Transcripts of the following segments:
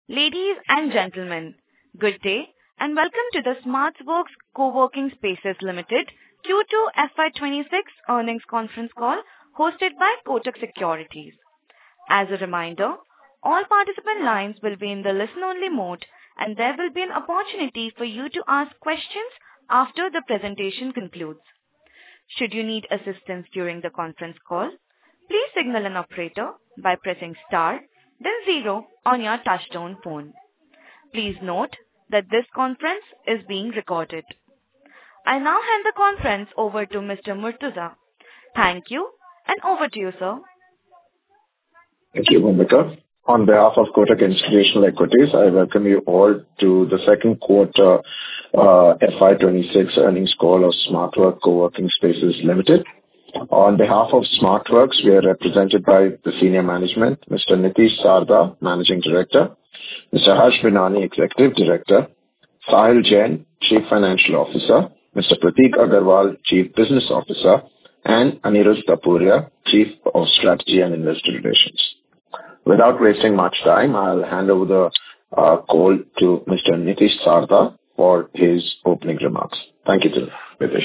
Ladies and gentlemen, good day and welcome to the SmartWorks Co-working Spaces Limited Q2 FY26 earnings conference call hosted by Kotak Securities. As a reminder, all participant lines will be in the listen-only mode and there will be an opportunity for you to ask questions after the presentation concludes. Should you need assistance during the conference call, please signal an operator by pressing star then 0 on your touchtone phone. Please note that this conference is being recorded. I now hand the conference over to Mr. Murtuza. Thank you and over to you, sir. Thank you, Bhumika. On behalf of Kotak Institutional Equities, I welcome you all to the second quarter FY26 earnings call of SmartWorks Co-working Spaces Limited. On behalf of SmartWorks, we are represented by the senior management, Mr. Nitish Sarda, Managing Director, Mr. Harsh Binani, Executive Director, Sahil Jain, Chief Financial Officer, Mr. Prateek Agarwal, Chief Business Officer, and Anirudh Tapuria, Chief of Strategy and Investor Relations. Without wasting much time, I'll hand over the call to Mr. Nitish Sarda for his opening remarks. Thank you, Nitish.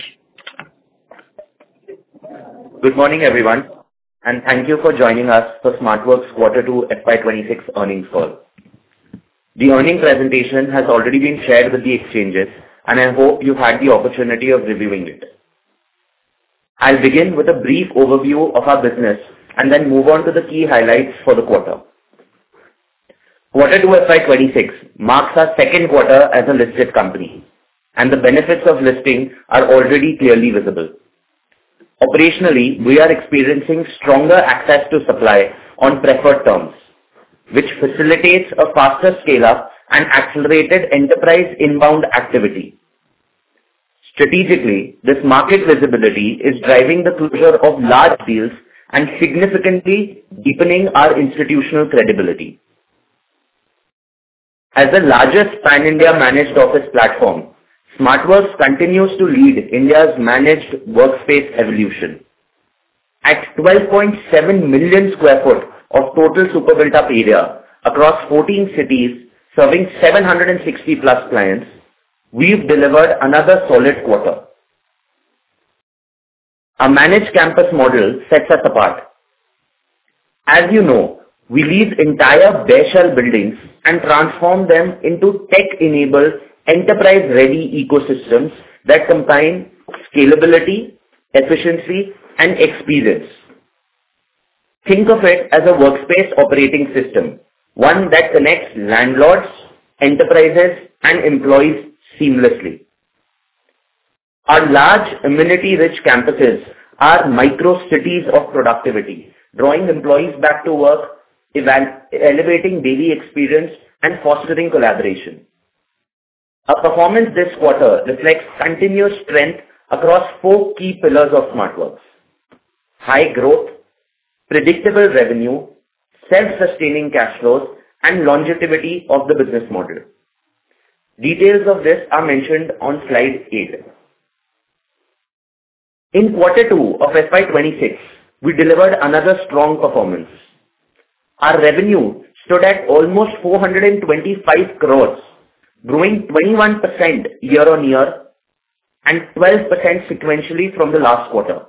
Good morning, everyone, and thank you for joining us for SmartWorks Q2 FY26 earnings call. The earnings presentation has already been shared with the exchanges, and I hope you've had the opportunity of reviewing it. I'll begin with a brief overview of our business and then move on to the key highlights for the quarter. Q2 FY26 marks our second quarter as a listed company, and the benefits of listing are already clearly visible. Operationally, we are experiencing stronger access to supply on preferred terms, which facilitates a faster scale-up and accelerated enterprise inbound activity. Strategically, this market visibility is driving the closure of large deals and significantly deepening our institutional credibility. As the largest pan-India managed office platform, SmartWorks continues to lead India's managed workspace evolution. At 12.7 million square foot of total super built-up area across 14 cities serving 760 plus clients, we've delivered another solid quarter. Our managed campus model sets us apart. As you know, we lease entire bare shell buildings and transform them into tech-enabled enterprise-ready ecosystems that combine scalability, efficiency, and experience. Think of it as a workspace operating system, one that connects landlords, enterprises, and employees seamlessly. Our large amenity-rich campuses are micro-cities of productivity, drawing employees back to work, elevating daily experience, and fostering collaboration. Our performance this quarter reflects continuous strength across 4 key pillars of SmartWorks: high growth, predictable revenue, self-sustaining cash flows, and longevity of the business model. Details of this are mentioned on slide 8. In Q2 of FY26, we delivered another strong performance. Our revenue stood at almost 425 crores, growing 21% year-on-year and 12% sequentially from the last quarter.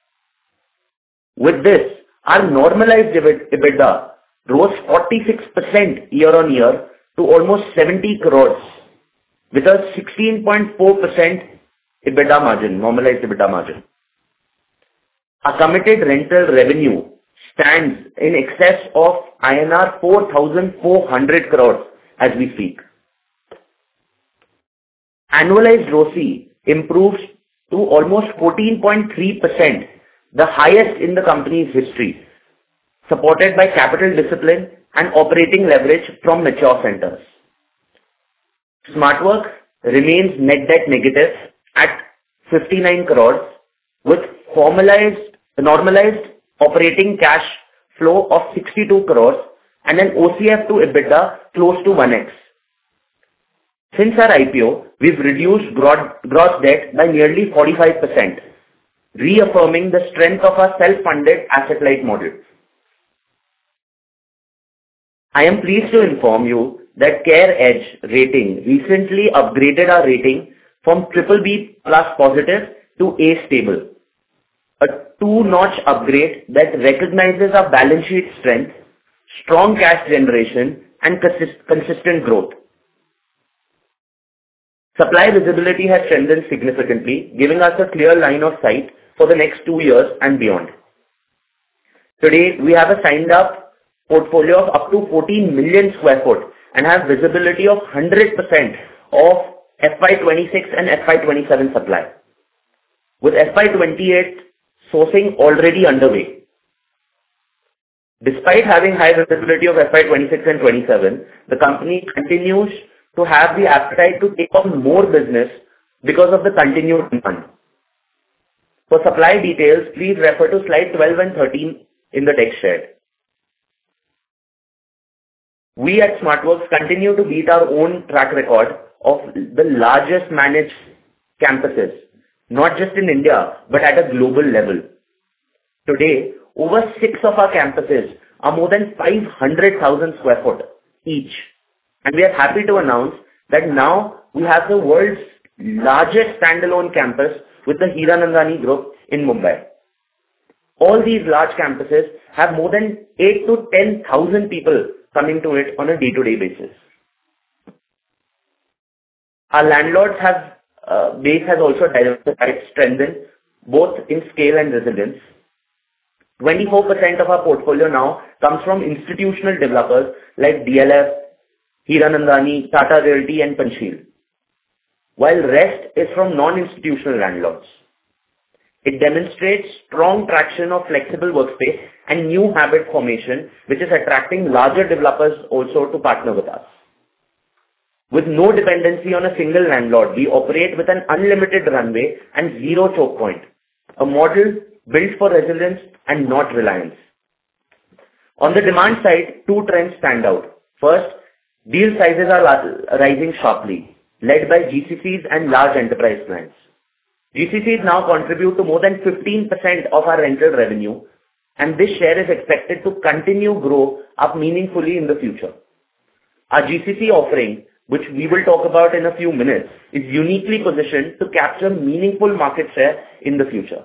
With this, our normalized EBITDA rose 46% year-on-year to almost 70 crores, with a 16.4% EBITDA margin, normalized EBITDA margin. Our committed rental revenue stands in excess of INR 4,400 crores as we speak. Annualized ROCE improves to almost 14.3%, the highest in the company's history, supported by capital discipline and operating leverage from mature centers. SmartWorks remains net debt negative at 59 crores with normalized operating cash flow of 62 crores and an OCF to EBITDA close to 1x. Since our IPO, we've reduced gross debt by nearly 45%, reaffirming the strength of our self-funded asset-light model. I am pleased to inform you that CareEdge rating recently upgraded our rating from BBB+ positive to A stable, a two-notch upgrade that recognizes our balance sheet strength, strong cash generation, and consistent growth. Supply visibility has strengthened significantly, giving us a clear line of sight for the next 2 years and beyond. Today, we have a signed-up portfolio of up to 14 million sq ft and have visibility of 100% of FY26 and FY27 supply, with FY28 sourcing already underway. Despite having high visibility of FY26 and 27, the company continues to have the appetite to take on more business because of the continued demand. For supply details, please refer to slide 12 and 13 in the text shared. We at SmartWorks continue to beat our own track record of the largest managed campuses, not just in India, but at a global level. Today, over 6 of our campuses are more than 500,000 sq ft each. And we are happy to announce that now we have the world's largest standalone campus with the Hiranandani Group in Mumbai. All these large campuses have more than 8 to 10,000 people coming to it on a day-to-day basis. Our landlords base has also diversified, strengthened both in scale and resilience. 24% of our portfolio now comes from institutional developers like DLF, Hiranandani, Tata Realty and Panchsheel, while rest is from non-institutional landlords. It demonstrates strong traction of flexible workspace and new habit formation, which is attracting larger developers also to partner with us. With no dependency on a single landlord, we operate with an unlimited runway and zero choke point, a model built for resilience and not reliance. On the demand side, 2 trends stand out. First, deal sizes are rising sharply, led by GCCs and large enterprise clients. GCCs now contribute to more than 15% of our rental revenue, and this share is expected to continue grow up meaningfully in the future. Our GCC offering, which we will talk about in a few minutes, is uniquely positioned to capture meaningful market share in the future.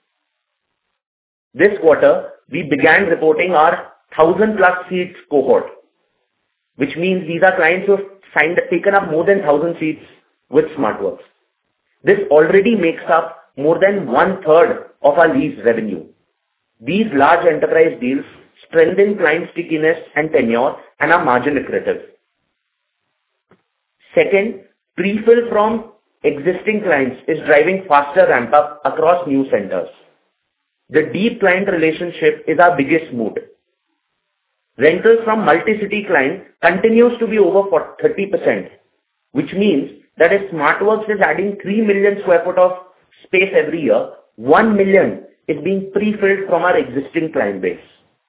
This quarter, we began reporting our 1,000+ seats cohort, which means these are clients who have taken up more than 1,000 seats with SmartWorks. This already makes up more than 1/3 of our lease revenue. These large enterprise deals strengthen client stickiness and tenure and are margin accretive. Second, pre-fill from existing clients is driving faster ramp-up across new centers. The deep client relationship is our biggest moat. Rentals from multi-city clients continues to be over 30%, which means that if SmartWorks is adding 3 million sq ft of space every year, 1 million is being pre-filled from our existing client base.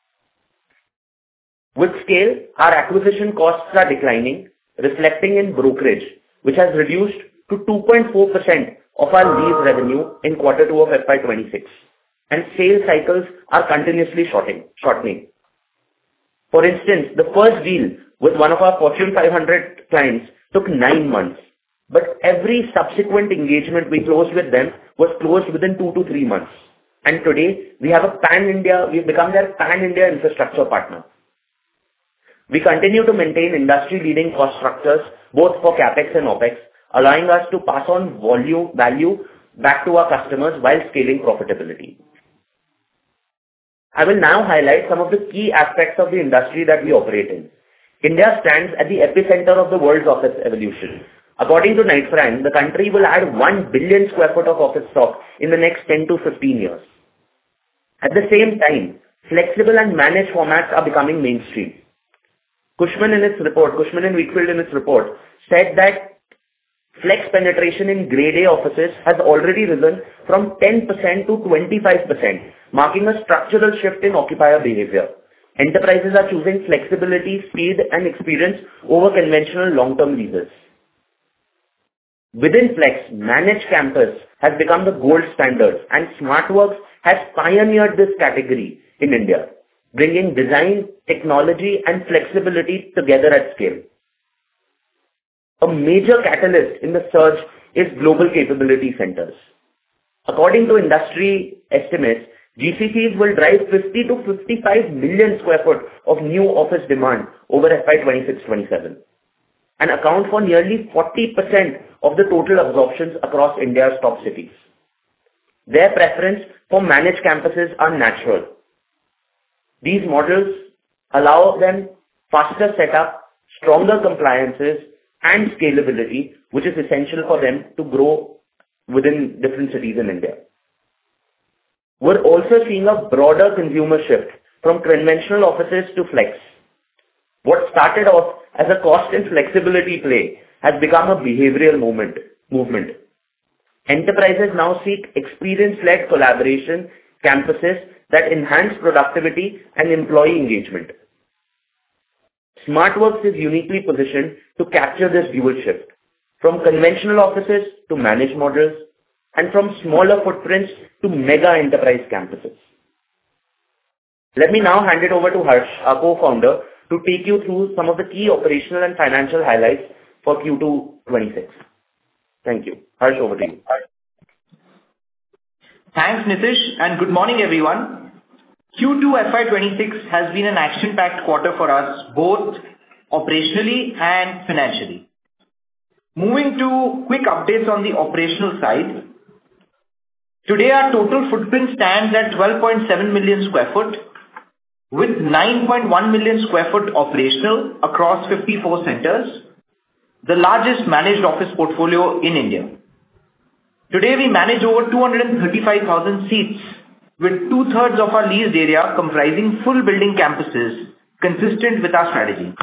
With scale, our acquisition costs are declining, reflecting in brokerage, which has reduced to 2.4% of our lease revenue in Q2 of FY26, and sales cycles are continuously shortening. For instance, the first deal with one of our Fortune 500 clients took 9 months, but every subsequent engagement we closed with them was closed within 2 to 3 months. And today, we've become their pan-India infrastructure partner. We continue to maintain industry-leading cost structures, both for CapEx and OpEx, allowing us to pass on value back to our customers while scaling profitability. I will now highlight some of the key aspects of the industry that we operate in. India stands at the epicenter of the world's office evolution. According to Knight Frank, the country will add 1 billion sq ft of office stock in the next 10 to 15 years. At the same time, flexible and managed formats are becoming mainstream. Cushman & Wakefield in its report said that flex penetration in grade A offices has already risen from 10% to 25%, marking a structural shift in occupier behavior. Enterprises are choosing flexibility, speed, and experience over conventional long-term leases. Within Flex, managed campus has become the gold standard, and SmartWorks has pioneered this category in India, bringing design, technology, and flexibility together at scale. a major catalyst in the surge is global capability centers. According to industry estimates, GCCs will drive 50 to 55 million square foot of new office demand over FY 26-27 and account for nearly 40% of the total absorptions across India's top cities. Their preference for managed campuses are natural. These models allow them faster setup, stronger compliances, and scalability, which is essential for them to grow within different cities in India. We're also seeing a broader consumer shift from conventional offices to flex. What started off as a cost and flexibility play has become a behavioral movement. Enterprises now seek experience-led collaboration campuses that enhance productivity and employee engagement. SmartWorks is uniquely positioned to capture this dual shift, from conventional offices to managed models, and from smaller footprints to mega enterprise campuses. Let me now hand it over to Harsh, our co-founder, to take you through some of the key operational and financial highlights for Q2 26. Thank you. Harsh, over to you. Thanks, Nitish, and good morning, everyone. Q2 FY26 has been an action-packed quarter for us, both operationally and financially. Moving to quick updates on the operational side. Today, our total footprint stands at 12.7 million square foot, with 9.1 million square foot operational across 54 centers, the largest managed office portfolio in India. Today, we manage over 235,000 seats, with two-thirds of our leased area comprising full building campuses consistent with our strategy.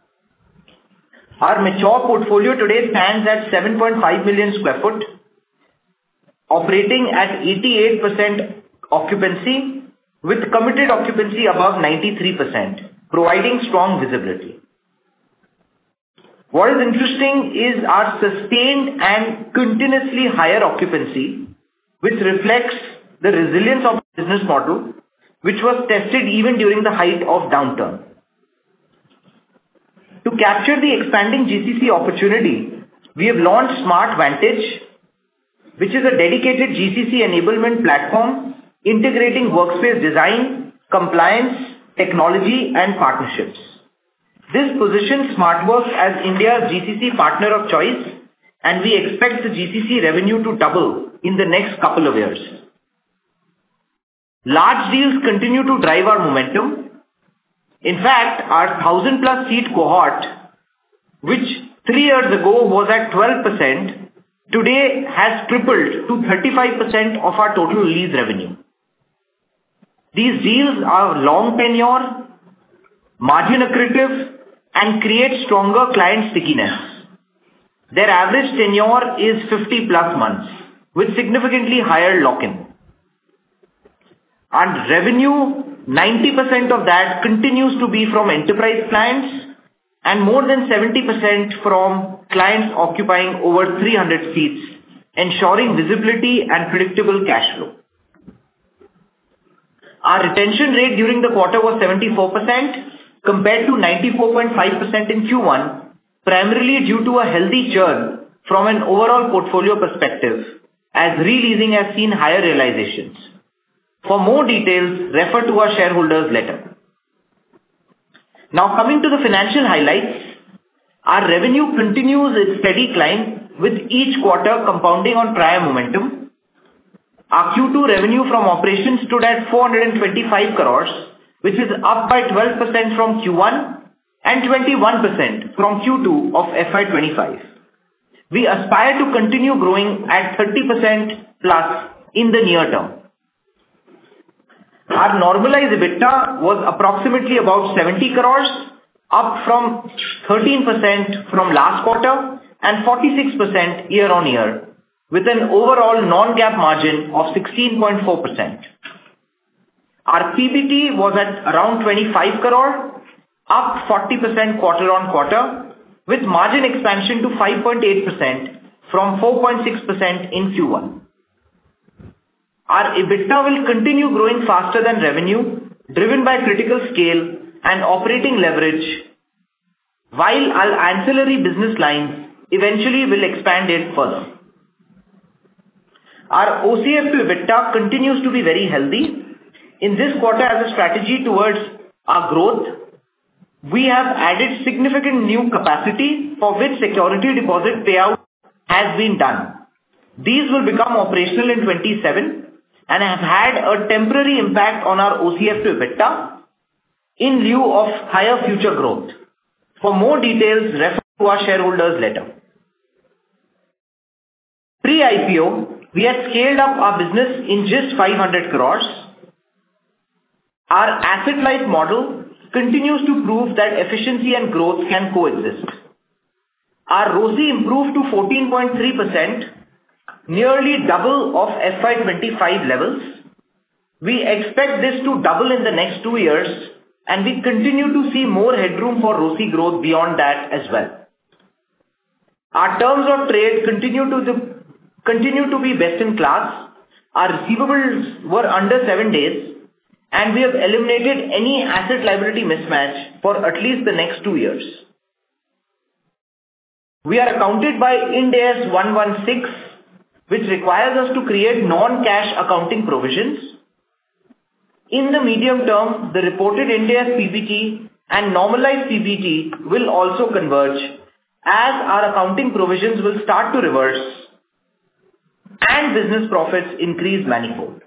Our mature portfolio today stands at 7.5 million square foot, operating at 88% occupancy, with committed occupancy above 93%, providing strong visibility. What is interesting is our sustained and continuously higher occupancy, which reflects the resilience of the business model, which was tested even during the height of downturn. To capture the expanding GCC opportunity, we have launched Smart Vantage, which is a dedicated GCC enablement platform integrating workspace design, compliance, technology, and partnerships. This positions SmartWorks as India's GCC partner of choice, and we expect the GCC revenue to double in the next couple of years. Large deals continue to drive our momentum. In fact, our 1,000-plus seat cohort, which 3 years ago was at 12%, today has tripled to 35% of our total lease revenue. These deals are long tenure, margin accretive, and create stronger client stickiness. Their average tenure is 50-plus months, with significantly higher lock-in. And revenue, 90% of that continues to be from enterprise clients and more than 70% from clients occupying over 300 seats, ensuring visibility and predictable cash flow. Our retention rate during the quarter was 74% compared to 94.5% in Q1, primarily due to a healthy churn from an overall portfolio perspective, as releasing has seen higher realizations. For more details, refer to our shareholders' letter. Now coming to the financial highlights, our revenue continues its steady climb with each quarter compounding on prior momentum. Our Q2 revenue from operations stood at 425 crores, which is up by 12% from Q1 and 21% from Q2 of FY25. We aspire to continue growing at 30% plus in the near term. Our normalized EBITDA was approximately about 70 crores, up from 13% from last quarter and 46% year on year, with an overall non-GAAP margin of 16.4%. Our PBT was at around 25 crore, up 40% quarter on quarter, with margin expansion to 5.8% from 4.6% in Q1. Our EBITDA will continue growing faster than revenue, driven by critical scale and operating leverage, while our ancillary business lines eventually will expand it further. Our OCF to EBITDA continues to be very healthy. In this quarter, as a strategy towards our growth, we have added significant new capacity for which security deposit payout has been done. These will become operational in 27 and have had a temporary impact on our OCF to EBITDA in lieu of higher future growth. For more details, refer to our shareholders' letter. Pre-IPO, we had scaled up our business in just 500 crores. Our asset-light model continues to prove that efficiency and growth can coexist. Our ROCE improved to 14.3%, nearly double of FY25 levels. We expect this to double in the next 2 years, and we continue to see more headroom for ROCE growth beyond that as well. Our terms of trade continue to be best in class. Our receivables were under 7 days, and we have eliminated any asset liability mismatch for at least the next 2 years. We are accounted by Ind AS 116, which requires us to create non-cash accounting provisions. In the medium term, the reported Ind AS PBT and normalized PBT will also converge as our accounting provisions will start to reverse and business profits increase manifold.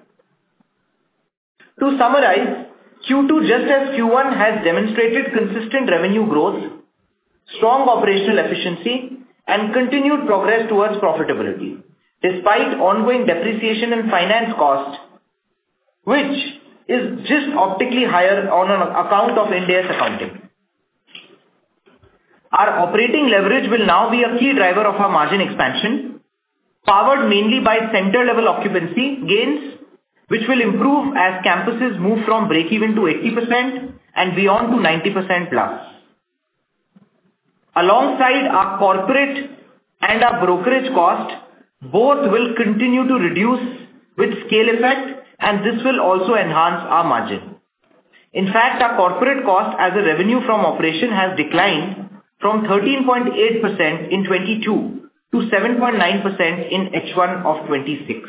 To summarize, Q2 just as Q1 has demonstrated consistent revenue growth, strong operational efficiency and continued progress towards profitability, despite ongoing depreciation and finance cost, which is just optically higher on account of Ind AS accounting. Our operating leverage will now be a key driver of our margin expansion, powered mainly by center-level occupancy gains, which will improve as campuses move from break-even to 80% and beyond to 90% plus. Alongside our corporate and our brokerage cost, both will continue to reduce with scale effect, and this will also enhance our margin. In fact, our corporate cost as a revenue from operation has declined from 13.8% in 22 to 7.9% in H1 of 26.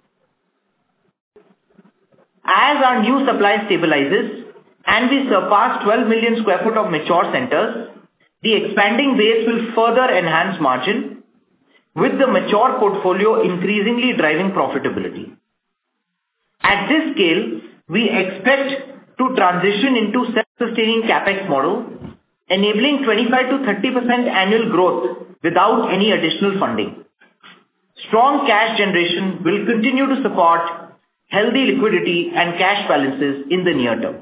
As our new supply stabilizes and we surpass 12 million square foot of mature centers, the expanding base will further enhance margin, with the mature portfolio increasingly driving profitability. At this scale, we expect to transition into self-sustaining capex model, enabling 25 to 30% annual growth without any additional funding. Strong cash generation will continue to support healthy liquidity and cash balances in the near term.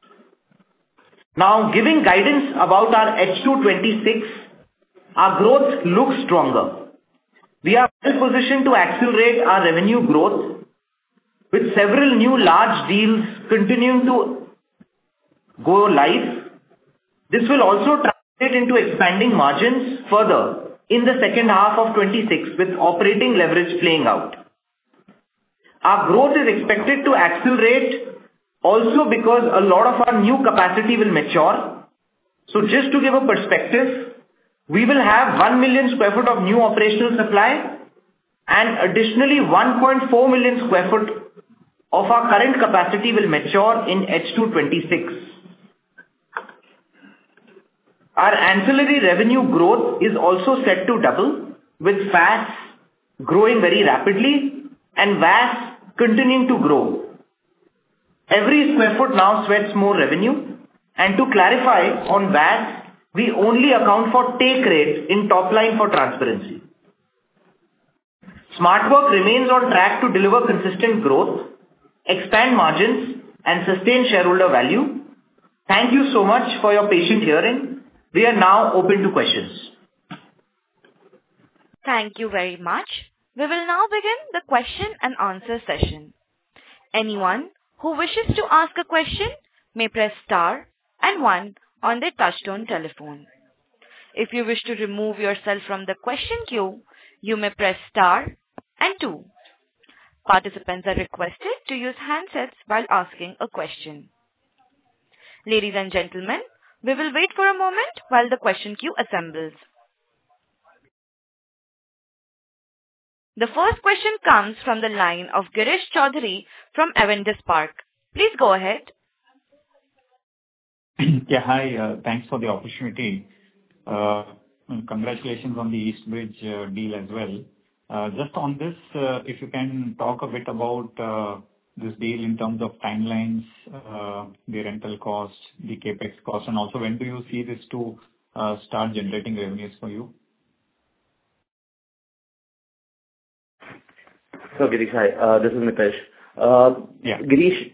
Now, giving guidance about our H2 26, our growth looks stronger. We are well positioned to accelerate our revenue growth with several new large deals continuing to go live. This will also translate into expanding margins further in the second half of 26 with operating leverage playing out. Our growth is expected to accelerate also because a lot of our new capacity will mature. So just to give a perspective, we will have 1 million square foot of new operational supply and additionally 1.4 million square foot of our current capacity will mature in H2 26. Our ancillary revenue growth is also set to double, with FAS growing very rapidly and VAS continuing to grow. Every square foot now sweats more revenue, and to clarify on VAS, we only account for take rate in top line for transparency. SmartWork remains on track to deliver consistent growth, expand margins and sustain shareholder value. Thank you so much for your patient hearing. We are now open to questions. Thank you very much. We will now begin the question and answer session. Anyone who wishes to ask a question may press star and 1 on their touchtone telephone. If you wish to remove yourself from the question queue, you may press star and 2. Participants are requested to use handsets while asking a question. Ladies and gentlemen, we will wait for a moment while the question queue assembles. The first question comes from the line of Girish Choudhary from Avendus Spark. Please go ahead. Yeah, hi. Thanks for the opportunity. Congratulations on the East Bridge deal as well. Just on this, if you can talk a bit about this deal in terms of timelines, the rental cost, the CapEx cost, and also when do you see this to start generating revenues for you? So, Girish, hi. This is Mitesh. Girish,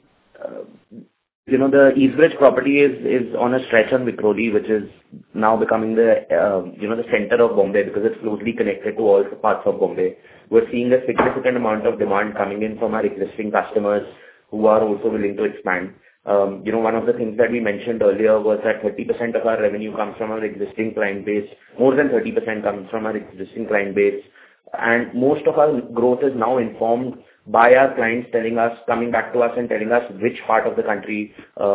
the East Bridge property is on a stretch on Vikhroli, which is now becoming the center of Bombay because it's closely connected to all parts of Bombay. We're seeing a significant amount of demand coming in from our existing customers who are also willing to expand. One of the things that we mentioned earlier was that 30% of our revenue comes from our existing client base. More than 30% comes from our existing client base. And most of our growth is now informed by our clients coming back to us and telling us which part of the country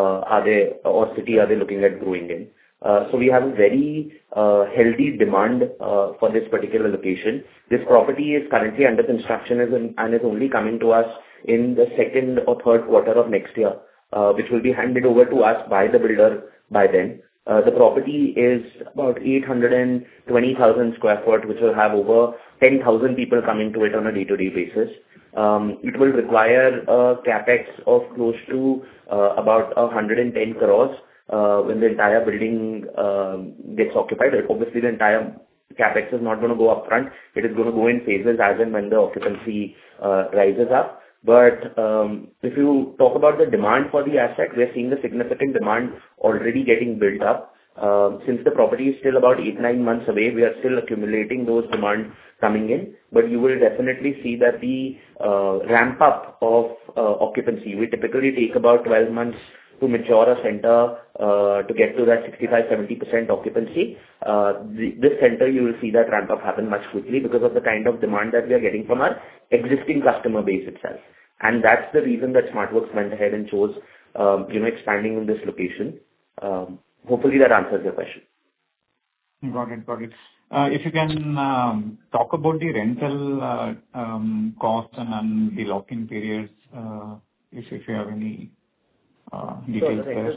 or city are they looking at growing in. So we have a very healthy demand for this particular location. This property is currently under construction and is only coming to us in the second or third quarter of next year, which will be handed over to us by the builder by then. The property is about 820,000 sq ft, which will have over 10,000 people coming to it on a day-to-day basis. It will require a capex of close to about 110 crores when the entire building gets occupied. Obviously, the entire capex is not going to go up front. It is going to go in phases as and when the occupancy rises up. But if you talk about the demand for the asset, we are seeing the significant demand already getting built up. Since the property is still about 8-9 months away, we are still accumulating those demand coming in. But you will definitely see that the ramp up of occupancy, we typically take about 12 months to mature a center to get to that 65-70% occupancy. This center, you will see that ramp up happen much quickly because of the kind of demand that we are getting from our existing customer base itself. And that's the reason that SmartWorks went ahead and chose expanding in this location. Hopefully that answers your question. Got it. If you can talk about the rental costs and the lock-in periods, if you have any details there.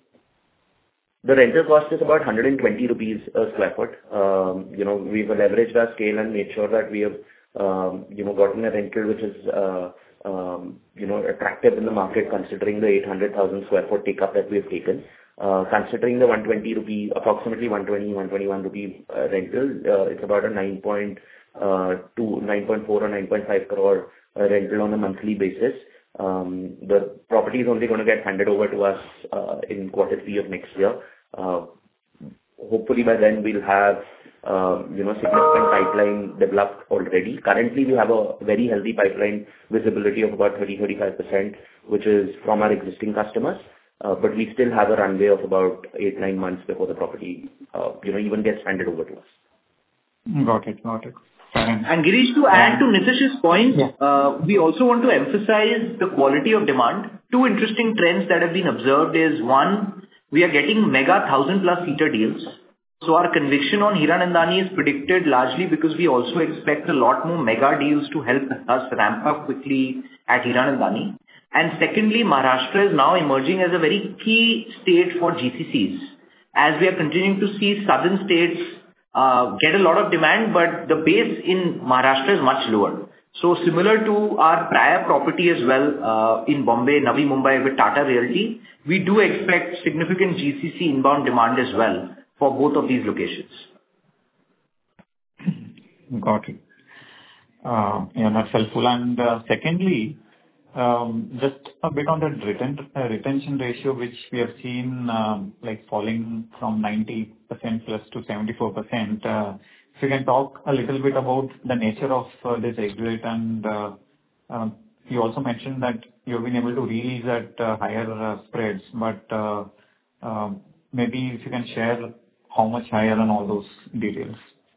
The rental cost is about 120 rupees a square foot. We've leveraged our scale and made sure that we have gotten a rental which is attractive in the market considering the 800,000 square foot take up that we have taken. Considering the 120 rupee, approximately 121 rupee rental, it's about a 9.4 or 9.5 crore rental on a monthly basis. The property is only going to get handed over to us in quarter 3 of next year. Hopefully by then we'll have significant pipeline developed already. Currently we have a very healthy pipeline visibility of about 30-35%, which is from our existing customers. But we still have a runway of about 8-9 months before the property even gets handed over to us. Got it. And Girish, to add to Nitish's point, we also want to emphasize the quality of demand. 2 interesting trends that have been observed is, one, we are getting mega 1,000+ seater deals. So our conviction on Hiranandani is predicted largely because we also expect a lot more mega deals to help us ramp up quickly at Hiranandani. And secondly, Maharashtra is now emerging as a very key state for GCCs, as we are continuing to see southern states get a lot of demand, but the base in Maharashtra is much lower. So similar to our prior property as well in Bombay, Navi Mumbai with Tata Realty, we do expect significant GCC inbound demand as well for both of these locations. Got it. That's helpful. And secondly, just a bit on the retention ratio, which we have seen falling from 90% plus to 74%. If you can talk a little bit about the nature of this exit, and you also mentioned that you've been able to release at higher spreads, but maybe if you can share how much higher and all those details.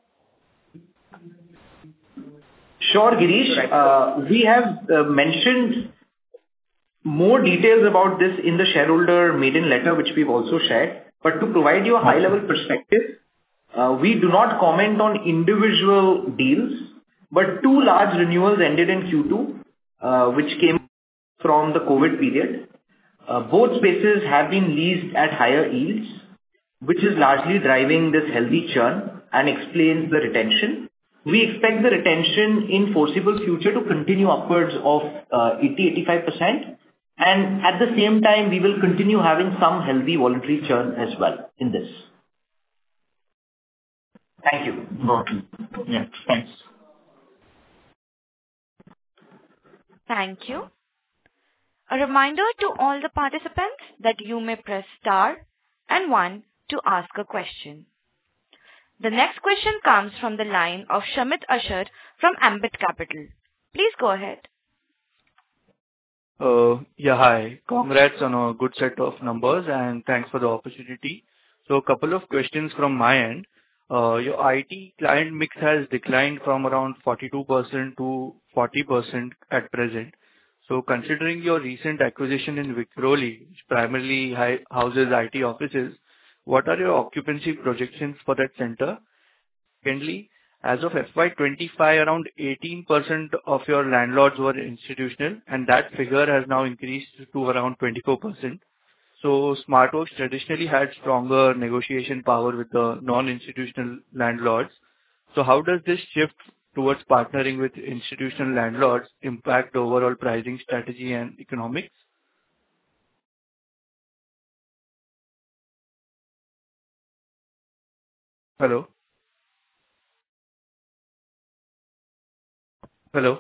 Sure, Girish. We have mentioned more details about this in the shareholder maiden letter, which we've also shared. But to provide you a high-level perspective, we do not comment on individual deals. but 2 large renewals ended in Q2, which came from the COVID period. Both spaces have been leased at higher yields, which is largely driving this healthy churn and explains the retention. We expect the retention in foreseeable future to continue upwards of 80-85%, and at the same time, we will continue having some healthy voluntary churn as well in this. Thank you. Got it. Yeah, thanks. Thank you. A reminder to all the participants that you may press star and 1 to ask a question. The next question comes from the line of Shamit Ashar from Ambit Capital. Please go ahead. Yeah, hi. Congrats on a good set of numbers and thanks for the opportunity. So a couple of questions from my end. Your IT client mix has declined from around 42% to 40% at present. So considering your recent acquisition in Vikhroli, which primarily houses IT offices, what are your occupancy projections for that center? Secondly, as of FY25, around 18% of your landlords were institutional, and that figure has now increased to around 24%. So SmartWorks traditionally had stronger negotiation power with the non-institutional landlords. So how does this shift towards partnering with institutional landlords impact the overall pricing strategy and economics? Hello? Hello?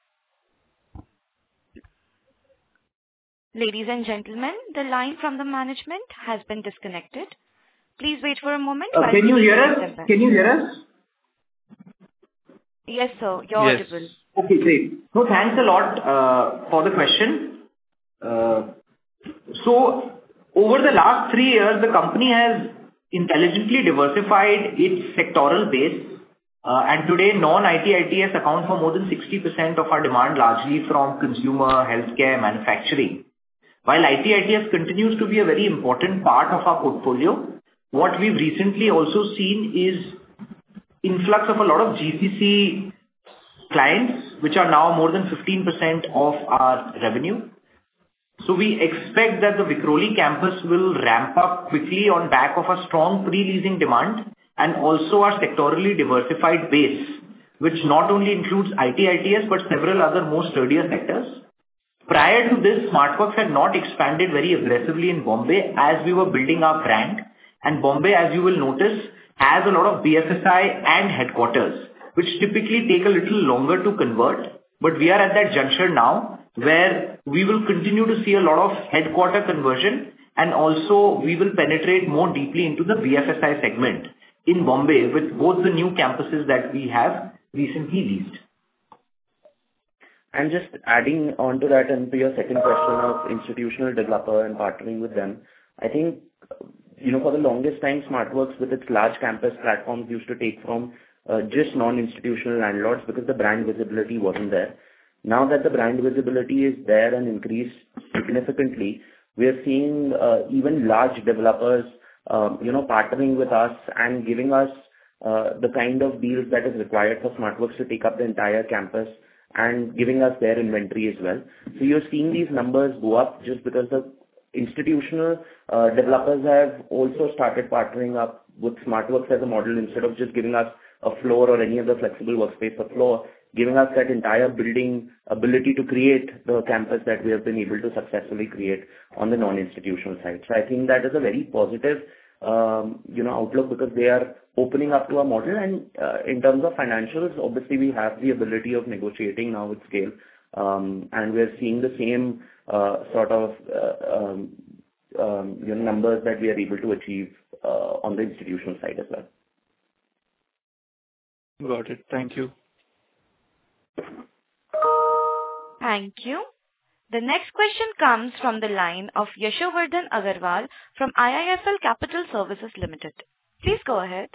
Ladies and gentlemen, the line from the management has been disconnected. Please wait for a moment. Can you hear us? Can you hear us? Yes, sir. You're audible. Okay, great. So thanks a lot for the question. So over the last 3 years, the company has intelligently diversified its sectoral base, and today non-IT ITES account for more than 60% of our demand, largely from consumer, healthcare, manufacturing. While IT ITES continues to be a very important part of our portfolio, what we've recently also seen is influx of a lot of GCC clients, which are now more than 15% of our revenue. So we expect that the Vikhroli campus will ramp up quickly on back of a strong pre-leasing demand and also our sectorally diversified base, which not only includes IT ITES but several other more sturdier sectors. Prior to this, SmartWorks had not expanded very aggressively in Bombay as we were building our brand. And Bombay, as you will notice, has a lot of BFSI and headquarters, which typically take a little longer to convert. But we are at that juncture now where we will continue to see a lot of headquarter conversion, and also we will penetrate more deeply into the BFSI segment in Bombay with both the new campuses that we have recently leased. And just adding on to that and to your second question of institutional developer and partnering with them, I think, for the longest time, SmartWorks with its large campus platforms used to take from just non-institutional landlords because the brand visibility wasn't there. Now that the brand visibility is there and increased significantly, we are seeing even large developers, partnering with us and giving us the kind of deals that is required for SmartWorks to take up the entire campus and giving us their inventory as well. So you're seeing these numbers go up just because the institutional developers have also started partnering up with SmartWorks as a model instead of just giving us a floor or any other flexible workspace or floor, giving us that entire building ability to create the campus that we have been able to successfully create on the non-institutional side. So I think that is a very positive outlook because they are opening up to a model, and in terms of financials, obviously we have the ability of negotiating now with scale, and we're seeing the same sort of numbers that we are able to achieve on the institutional side as well. Got it. Thank you. Thank you. The next question comes from the line of Yashovardhan Agarwal from IIFL Capital Services Limited. Please go ahead.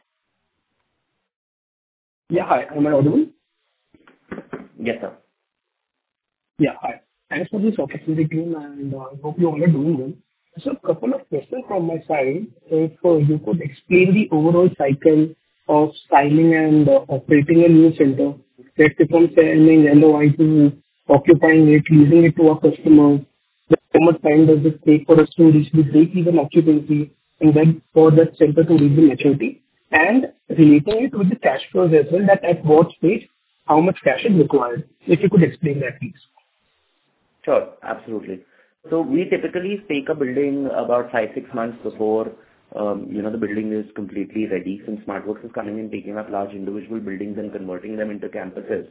Yeah, hi. Am I audible? Yes, sir. Yeah, hi. Thanks for this opportunity, and I hope you all are doing well. So a couple of questions from my side. If you could explain the overall cycle of styling and operating a new center, let's say from signing LOI to occupying it, leasing it to our customers, how much time does it take for us to reach the break-even occupancy and then for that center to reach the maturity? And relating it with the cash flows as well, that at what stage, how much cash is required? If you could explain that, please. Sure. Absolutely. So we typically take a building about 5-6 months before the building is completely ready. Since SmartWorks is coming in, taking up large individual buildings and converting them into campuses,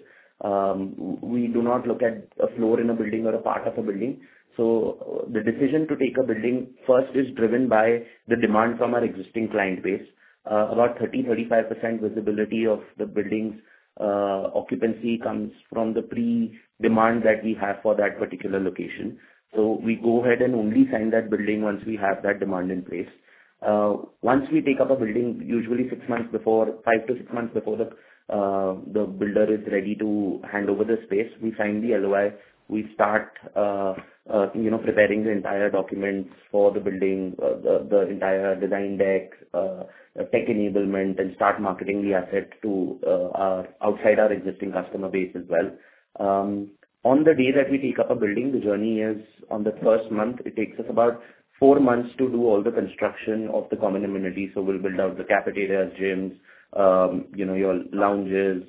we do not look at a floor in a building or a part of a building. So the decision to take a building first is driven by the demand from our existing client base. About 30-35% visibility of the building's occupancy comes from the pre-demand that we have for that particular location. So we go ahead and only sign that building once we have that demand in place. Once we take up a building, usually 5 to 6 months before the builder is ready to hand over the space, we sign the LOI. We start, preparing the entire documents for the building, the entire design deck, tech enablement, and start marketing the asset to outside our existing customer base as well. On the day that we take up a building, the journey is on the first month. It takes us about 4 months to do all the construction of the common amenities. So we'll build out the cafeterias, gyms, your lounges,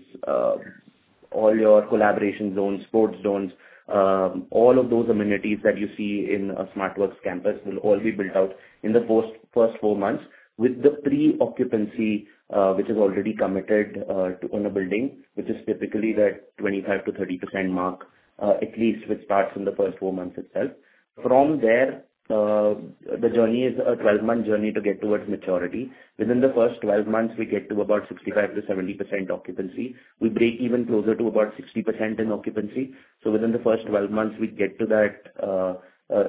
all your collaboration zones, sports zones, all of those amenities that you see in a SmartWorks campus will all be built out in the first 4 months with the pre-occupancy, which is already committed on a building, which is typically that 25 to 30% mark, at least, which starts in the first 4 months itself. From there, the journey is a 12-month journey to get towards maturity. Within the first 12 months, we get to about 65 to 70% occupancy. We break even closer to about 60% in occupancy. So within the first 12 months, we get to that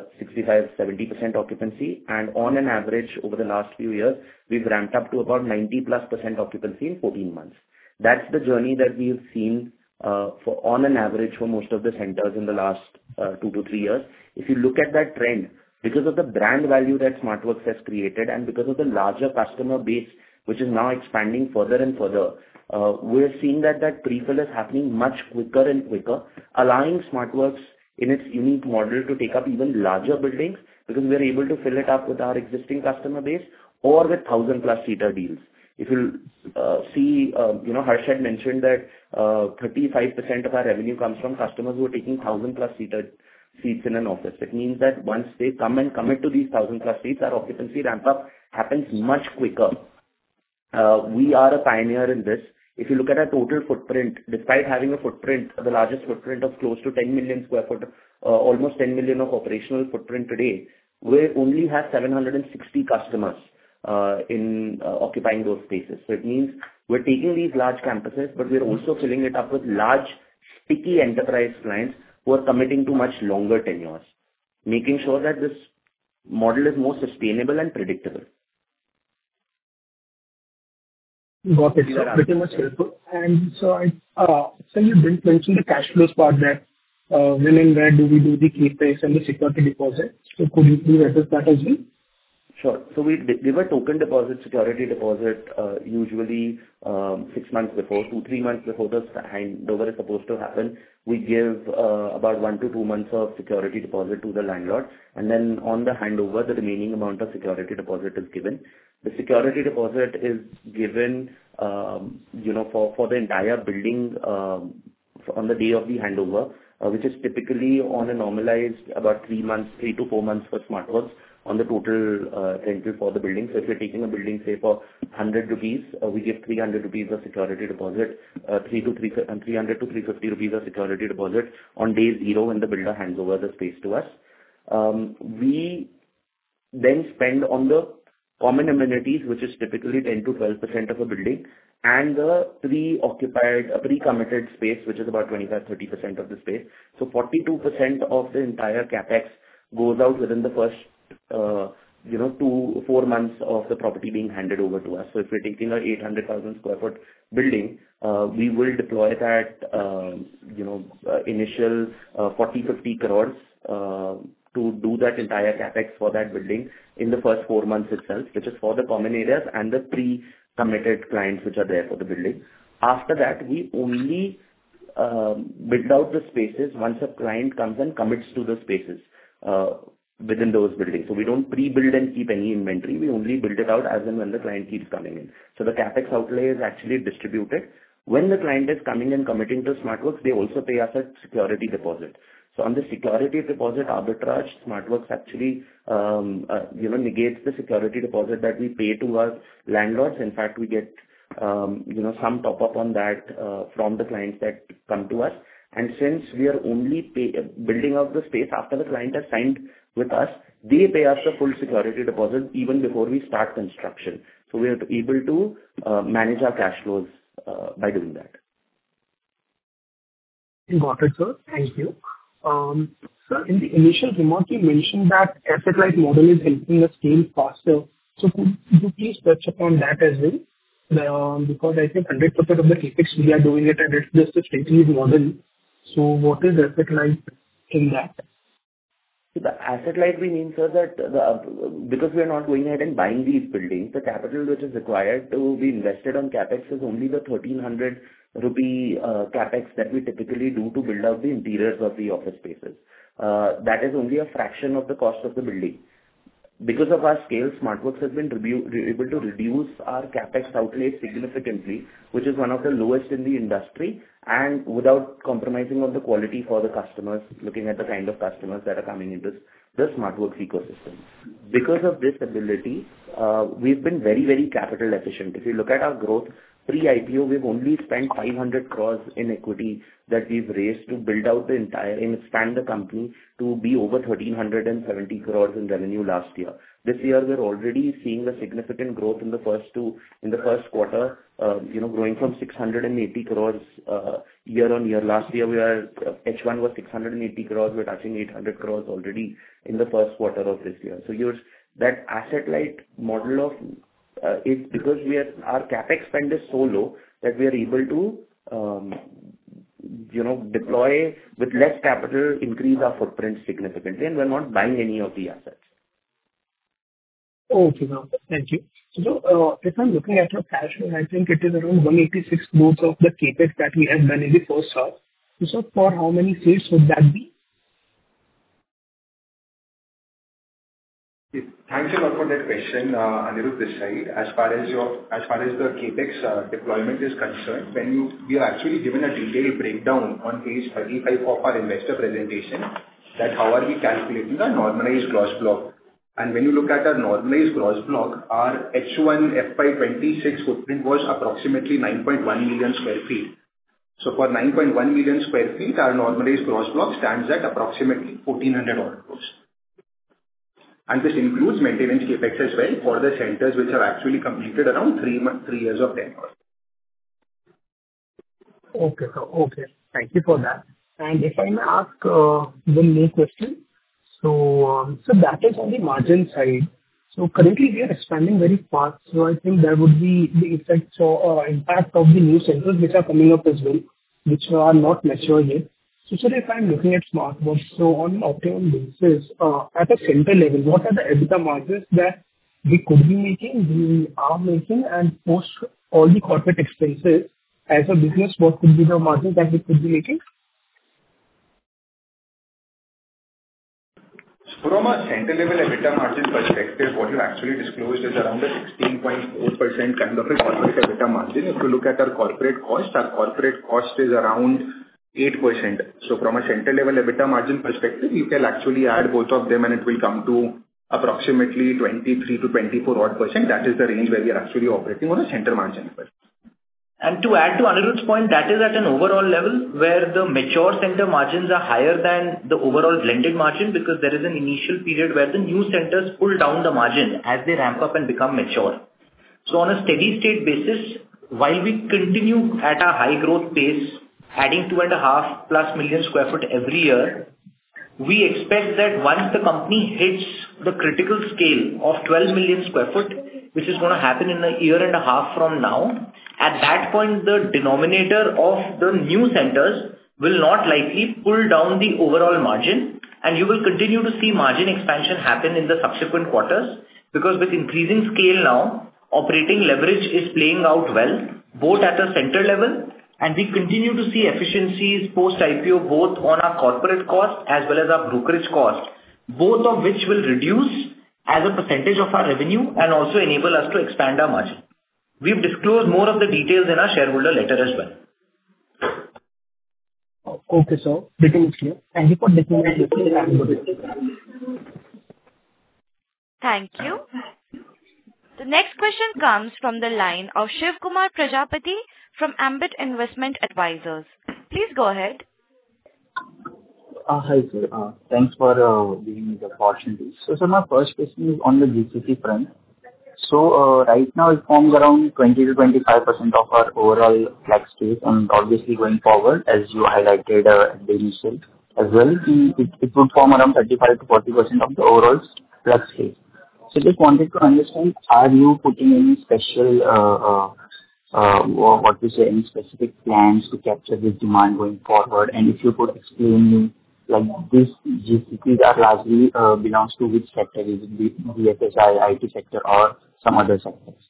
65-70% occupancy. And on an average, over the last few years, we've ramped up to about 90+% occupancy in 14 months. That's the journey that we've seen on an average for most of the centers in the last 2 to 3 years. If you look at that trend, because of the brand value that SmartWorks has created and because of the larger customer base, which is now expanding further and further, we're seeing that pre-fill is happening much quicker and quicker, allowing SmartWorks in its unique model to take up even larger buildings because we're able to fill it up with our existing customer base or with 1,000+ seater deals. If you see, Harsh had mentioned that 35% of our revenue comes from customers who are taking 1,000+ seats in an office. It means that once they come and commit to these 1,000+ seats, our occupancy ramp up happens much quicker. We are a pioneer in this. If you look at our total footprint, despite having a footprint, the largest footprint of close to 10 million square foot, almost 10 million of operational footprint today, we only have 760 customers in occupying those spaces. So it means we're taking these large campuses, but we're also filling it up with large, sticky enterprise clients who are committing to much longer tenures, making sure that this model is more sustainable and predictable. Got it. So pretty much helpful. And so you didn't mention the cash flows part that when and where do we do the CapEx and the security deposit? So could you please address that as well? Sure. So we give a token deposit, security deposit, usually 6 months before, 2-3 months before the handover is supposed to happen. We give about 1 to 2 months of security deposit to the landlord, and then on the handover, the remaining amount of security deposit is given. The security deposit is given, for the entire building on the day of the handover, which is typically on a normalized about 3 to 4 months for SmartWorks on the total rental for the building. So if you're taking a building, say, for 100 rupees, we give 300 rupees of security deposit, 300 to 350 rupees of security deposit on day 0 when the builder hands over the space to us. We then spend on the common amenities, which is typically 10 to 12% of a building, and the pre-committed space, which is about 25-30% of the space. So 42% of the entire capex goes out within the first 2-4 months of the property being handed over to us. So if we're taking an 800,000 square foot building, we will deploy that initial 40-50 crores to do that entire capex for that building in the first 4 months itself, which is for the common areas and the pre-committed clients which are there for the building. After that, we only build out the spaces once a client comes and commits to the spaces within those buildings. So we don't pre-build and keep any inventory. We only build it out as and when the client keeps coming in. So the CapEx outlay is actually distributed. When the client is coming and committing to SmartWorks, they also pay us a security deposit. So on the security deposit arbitrage, SmartWorks actually negates the security deposit that we pay to our landlords. In fact, we get some top up on that from the clients that come to us. And since we are only building out the space after the client has signed with us, they pay us the full security deposit even before we start construction. So we are able to manage our cash flows by doing that. Got it, sir. Thank you. Sir, in the initial remark, you mentioned that asset-light model is helping us scale faster. So could you please touch upon that as well? Because I think 100% of the CapEx we are doing it, and it's just a straight-lease model. So what is asset-light in that? So the asset-light, we mean, sir, that because we are not going ahead and buying these buildings, the capital which is required to be invested on CapEx is only the 1,300 rupee CapEx that we typically do to build out the interiors of the office spaces. That is only a fraction of the cost of the building. Because of our scale, SmartWorks has been able to reduce our CapEx outlay significantly, which is one of the lowest in the industry, and without compromising on the quality for the customers, looking at the kind of customers that are coming into the SmartWorks ecosystem. Because of this ability, we've been very, very capital efficient. If you look at our growth, pre-IPO, we've only spent 500 crores in equity that we've raised to build out the entire and expand the company to be over 1,370 crores in revenue last year. This year, we're already seeing a significant growth in the first quarter, growing from 680 crores year on year. Last year, H1 was 680 crores. We're touching 800 crores already in the first quarter of this year. So that asset-light model of it's because our CapEx spend is so low that we are able to, deploy with less capital, increase our footprint significantly, and we're not buying any of the assets. Okay, thank you. So if I'm looking at your cash flow, I think it is around 186 crores of the CapEx that we have done in the first half. So for how many seats would that be? Thanks a lot for that question, Anirudh this side. As far as the CapEx deployment is concerned, we are actually given a detailed breakdown on page 35 of our investor presentation that how are we calculating our normalized gross block. And when you look at our normalized gross block, our H1 FY26 footprint was approximately 9.1 million square feet. So for 9.1 million square feet, our normalized gross block stands at approximately 1,400 crores. And this includes maintenance CapEx as well for the centers which are actually completed around 3 years of tenure. Okay, sir. Okay. Thank you for that. And if I may ask one more question. So that is on the margin side. So currently we are expanding very fast. So I think there would be the effects or impact of the new centers which are coming up as well, which are not mature yet. So sir, if I'm looking at SmartWorks, so on an optimum basis, at a center level, what are the EBITDA margins that we could be making, we are making, and post all the corporate expenses as a business, what could be the margins that we could be making? From a center level EBITDA margin perspective, what you actually disclosed is around a 16.4% kind of a corporate EBITDA margin. If you look at our corporate cost is around 8%. So from a center level EBITDA margin perspective, you can actually add both of them and it will come to approximately 23 to 24 odd %. That is the range where we are actually operating on a center margin level. And to add to Anirudh's point, that is at an overall level where the mature center margins are higher than the overall blended margin because there is an initial period where the new centers pull down the margin as they ramp up and become mature. So on a steady state basis, while we continue at a high growth pace, adding 2.5+ million square foot every year, we expect that once the company hits the critical scale of 12 million square foot, which is going to happen in a year and a half from now, at that point, the denominator of the new centers will not likely pull down the overall margin, and you will continue to see margin expansion happen in the subsequent quarters because with increasing scale now, operating leverage is playing out well, both at a center level and we continue to see efficiencies post-IPO, both on our corporate cost as well as our brokerage cost, both of which will reduce as a percentage of our revenue and also enable us to expand our margin. We've disclosed more of the details in our shareholder letter as well. Okay, sir. Pretty clear. Thank you for taking my question. Thank you. The next question comes from the line of Shiv Kumar Prajapati from Ambit Investment Advisors. Please go ahead. Hi, sir. Thanks for giving me the opportunity. So, sir, my first question is on the GCC front. So, right now it forms around 20 to 25% of our overall flex space, and obviously going forward, as you highlighted at the initial as well, it would form around 35 to 40% of the overall flex space. So, just wanted to understand, are you putting any special, any specific plans to capture this demand going forward? And if you could explain me, like, these GCCs are largely belongs to which sector? Is it BFSI, IT sector, or some other sectors?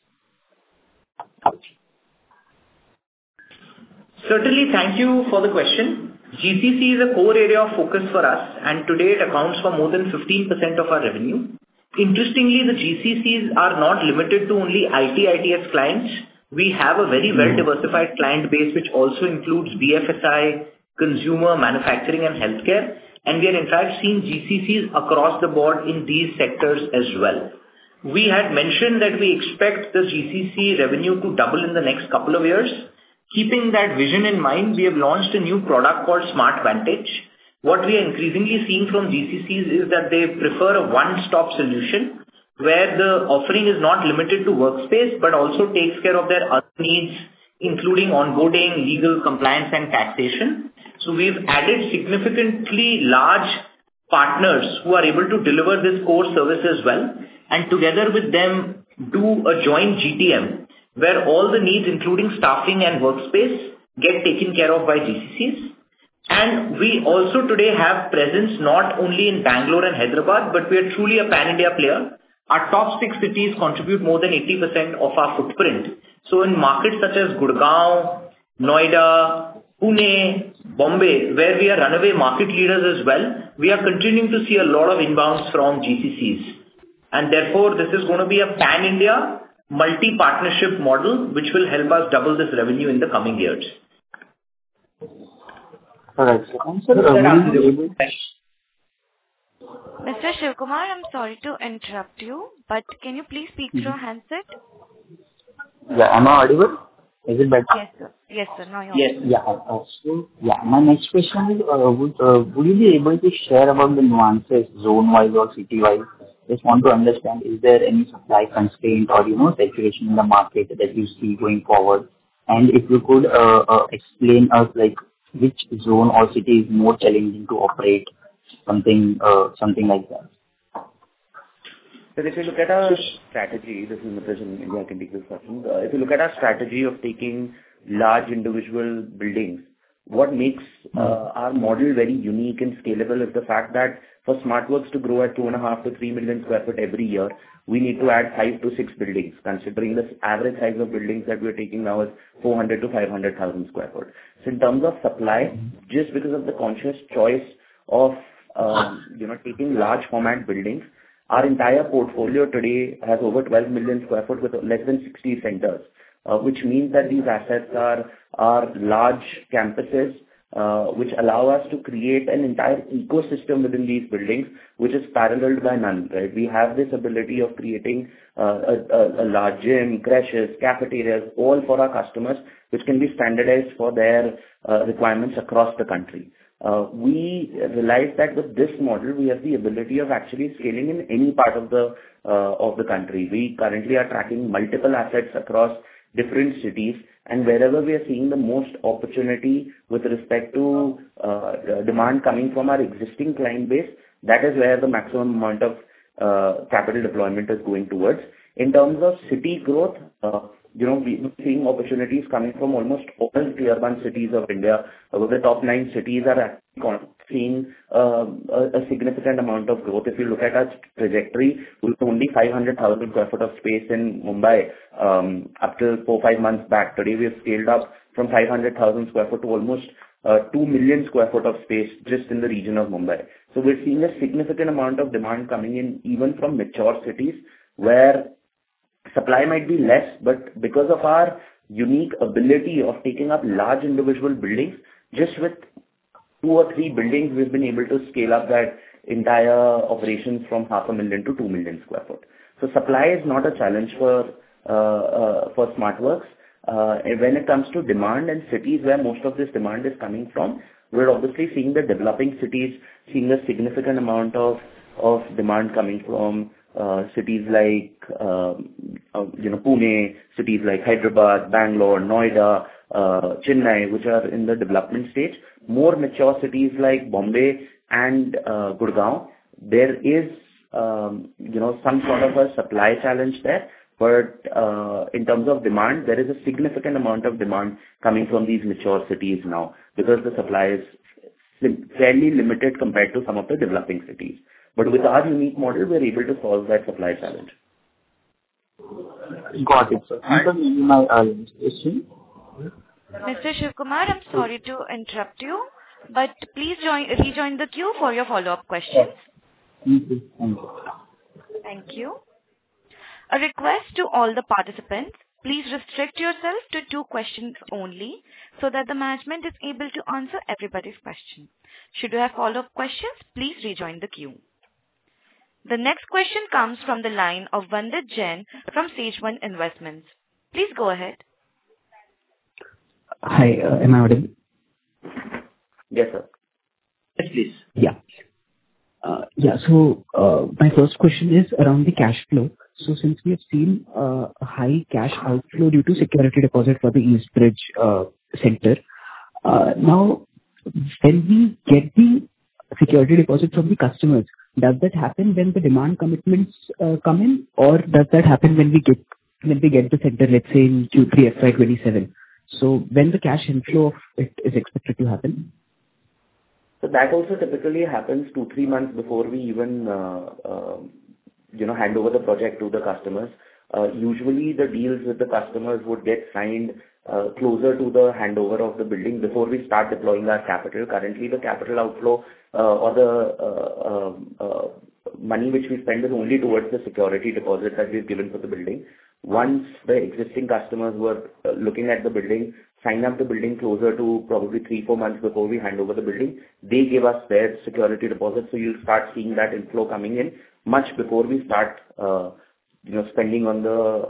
Certainly, thank you for the question. GCC is a core area of focus for us, and today it accounts for more than 15% of our revenue. Interestingly, the GCCs are not limited to only ITS clients. We have a very well-diversified client base, which also includes BFSI, consumer, manufacturing, and healthcare. And we are in fact seeing GCCs across the board in these sectors as well. We had mentioned that we expect the GCC revenue to double in the next couple of years. Keeping that vision in mind, we have launched a new product called Smart Vantage. What we are increasingly seeing from GCCs is that they prefer a one-stop solution where the offering is not limited to workspace, but also takes care of their other needs, including onboarding, legal, compliance, and taxation. So we've added significantly large partners who are able to deliver this core service as well, and together with them do a joint GTM where all the needs, including staffing and workspace, get taken care of by GCCs. And we also today have presence not only in Bangalore and Hyderabad, but we are truly a pan-India player. Our top 6 cities contribute more than 80% of our footprint. So in markets such as Gurgaon, Noida, Pune, Bombay, where we are runaway market leaders as well, we are continuing to see a lot of inbounds from GCCs. And therefore, this is going to be a pan-India multi-partnership model, which will help us double this revenue in the coming years. All right. Mr. Shivkumar, I'm sorry to interrupt you, but can you please speak through a handset? Yeah, am I audible? Is it better? Yes, sir. Yes, sir. Now you're audible. My next question is, would you be able to share about the nuances zone-wise or city-wise? Just want to understand, is there any supply constraint or, saturation in the market that you see going forward? And if you could explain us, like, which zone or city is more challenging to operate, something like that. So if you look at our strategy, this is Mitesh in India, I can take this question. If you look at our strategy of taking large individual buildings, what makes our model very unique and scalable is the fact that for SmartWorks to grow at 2.5 to 3 million square foot every year, we need to add 5 to 6 buildings, considering the average size of buildings that we're taking now is 400 to 500,000 square foot. So in terms of supply, just because of the conscious choice of taking large format buildings, our entire portfolio today has over 12 million square foot with less than 60 centers, which means that these assets are large campuses, which allow us to create an entire ecosystem within these buildings, which is paralleled by none, right? We have this ability of creating a large gym, creches, cafeterias, all for our customers, which can be standardized for their requirements across the country. We realize that with this model, we have the ability of actually scaling in any part of the country. We currently are tracking multiple assets across different cities, and wherever we are seeing the most opportunity with respect to demand coming from our existing client base, that is where the maximum amount of capital deployment is going towards. In terms of city growth, we're seeing opportunities coming from almost all tier 1 cities of India. The top 9 cities are seeing a significant amount of growth. If you look at our trajectory, with only 500,000 square foot of space in Mumbai up till 4-5 months back, today we have scaled up from 500,000 sq ft to almost 2 million sq ft of space just in the region of Mumbai. So we're seeing a significant amount of demand coming in, even from mature cities, where supply might be less, but because of our unique ability of taking up large individual buildings, just with 2 or 3 buildings, we've been able to scale up that entire operations from 500,000 to 2 million sq ft. So supply is not a challenge for SmartWorks. When it comes to demand and cities where most of this demand is coming from, we're obviously seeing the developing cities seeing a significant amount of demand coming from cities like Pune, cities like Hyderabad, Bangalore, Noida, Chennai, which are in the development stage. More mature cities like Bombay and Gurgaon, there is some sort of a supply challenge there. But in terms of demand, there is a significant amount of demand coming from these mature cities now, because the supply is fairly limited compared to some of the developing cities. But with our unique model, we're able to solve that supply challenge. Got it, sir. My question. Mr. Shivkumar, I'm sorry to interrupt you, but please rejoin the queue for your follow-up questions. Thank you. Thank you. A request to all the participants, please restrict yourself to 2 questions only, so that the management is able to answer everybody's question. Should you have follow-up questions, please rejoin the queue. The next question comes from the line of Vandit Jain from Sage One Investments. Please go ahead. Hi, am I audible? Yes, sir. Yes, please. So my first question is around the cash flow. So since we have seen a high cash outflow due to security deposit for the Eastbridge Center, now when we get the security deposit from the customers, does that happen when the demand commitments come in, or does that happen when we get the center, let's say in Q3 FY27? So when the cash inflow of it is expected to happen? So that also typically happens 2-3 months before we even hand over the project to the customers. Usually the deals with the customers would get signed closer to the handover of the building before we start deploying our capital. Currently, the capital outflow or the money which we spend is only towards the security deposit that we've given for the building. Once the existing customers who are looking at the building sign up the building closer to probably 3-4 months before we hand over the building, they give us their security deposit. So you'll start seeing that inflow coming in much before we start spending on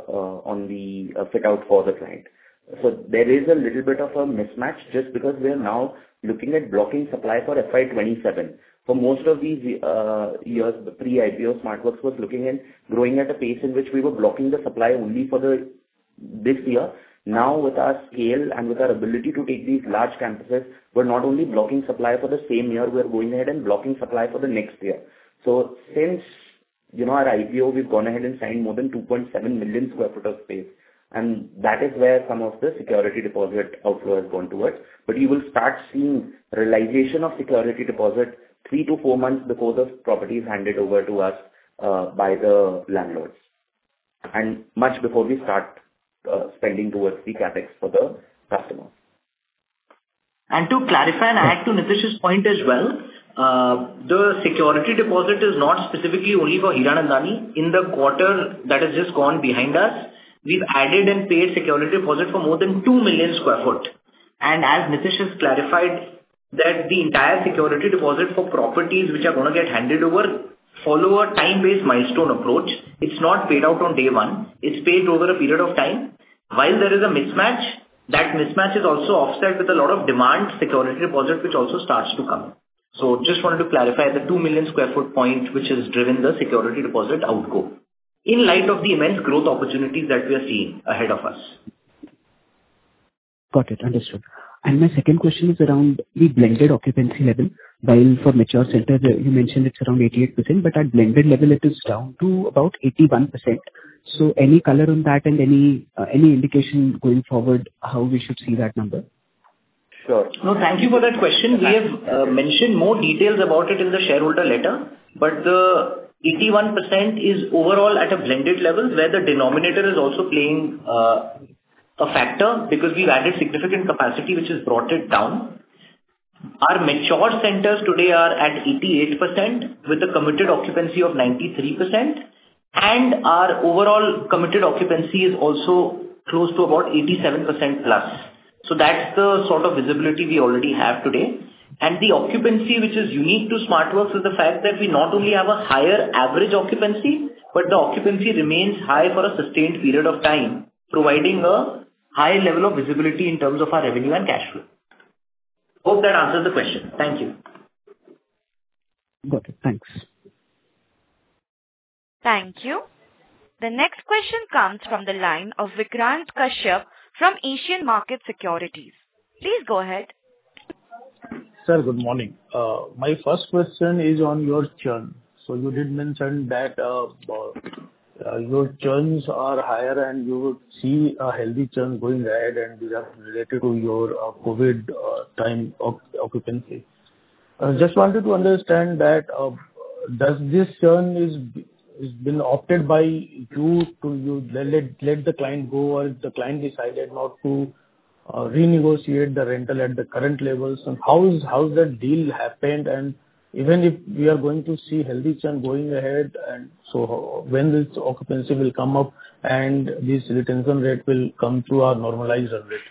the fit out for the client. So there is a little bit of a mismatch just because we are now looking at blocking supply for FY27. For most of these years, the pre-IPO, SmartWorks was looking at growing at a pace in which we were blocking the supply only for this year. Now, with our scale and with our ability to take these large campuses, we're not only blocking supply for the same year, we're going ahead and blocking supply for the next year. So since our IPO, we've gone ahead and signed more than 2.7 million sq ft of space. And that is where some of the security deposit outflow has gone towards. But you will start seeing realization of security deposit 3 to 4 months before the property is handed over to us by the landlords, and much before we start spending towards the capex for the customer. And to clarify and add to Nitish's point as well, the security deposit is not specifically only for Hiranandani. In the quarter that has just gone behind us, we've added and paid security deposit for more than 2 million sq ft. And as Nitish has clarified, that the entire security deposit for properties which are going to get handed over follow a time-based milestone approach. It's not paid out on day one. It's paid over a period of time. While there is a mismatch, that mismatch is also offset with a lot of demand security deposit which also starts to come. So just wanted to clarify the 2 million sq ft point which has driven the security deposit outgo in light of the immense growth opportunities that we are seeing ahead of us. Got it. Understood. And my second question is around the blended occupancy level. While for mature centers, you mentioned it's around 88%, but at blended level, it is down to about 81%. So any color on that and any indication going forward how we should see that number? Sure. No, thank you for that question. We have mentioned more details about it in the shareholder letter, but the 81% is overall at a blended level where the denominator is also playing a a factor because we've added significant capacity, which has brought it down. Our mature centers today are at 88% with a committed occupancy of 93%, and our overall committed occupancy is also close to about 87% plus. So that's the sort of visibility we already have today. And the occupancy, which is unique to SmartWorks, is the fact that we not only have a higher average occupancy, but the occupancy remains high for a sustained period of time, providing a high level of visibility in terms of our revenue and cash flow. Hope that answers the question. Thank you. Got it. Thanks. Thank you. The next question comes from the line of Vikrant Kashyap from Asian Market Securities. Please go ahead. Sir, good morning. My first question is on your churn. So you did mention that your churns are higher and you would see a healthy churn going ahead, and these are related to your COVID time occupancy. Just wanted to understand that does this churn is been opted by you to let the client go, or the client decided not to renegotiate the rental at the current levels? And how's that deal happened? And even if we are going to see healthy churn going ahead, and so when this occupancy will come up and this retention rate will come to our normalized rate?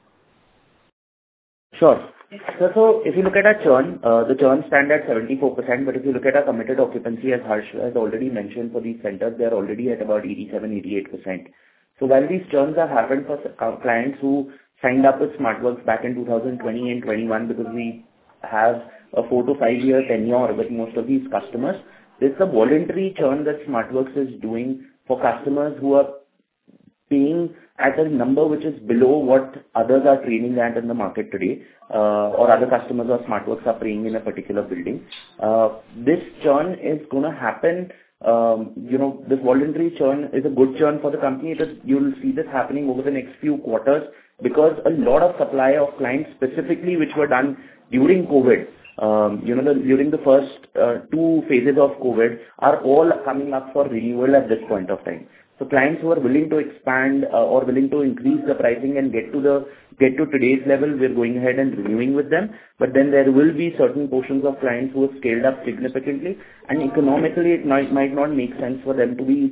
Sure. So if you look at our churn, the churn stands at 74%, but if you look at our committed occupancy, as Harsh has already mentioned, for these centers, they are already at about 87-88%. So while these churns have happened for clients who signed up with SmartWorks back in 2020 and 21, because we have a 4 to 5 year tenure with most of these customers, this is a voluntary churn that SmartWorks is doing for customers who are paying at a number which is below what others are trading at in the market today, or other customers or SmartWorks are paying in a particular building. This churn is going to happen. This voluntary churn is a good churn for the company. You'll see this happening over the next few quarters, because a lot of supply of clients specifically which were done during COVID, during the first 2 phases of COVID, are all coming up for renewal at this point of time. So clients who are willing to expand or willing to increase the pricing and get to today's level, we're going ahead and renewing with them. But then there will be certain portions of clients who have scaled up significantly, and economically it might not make sense for them to be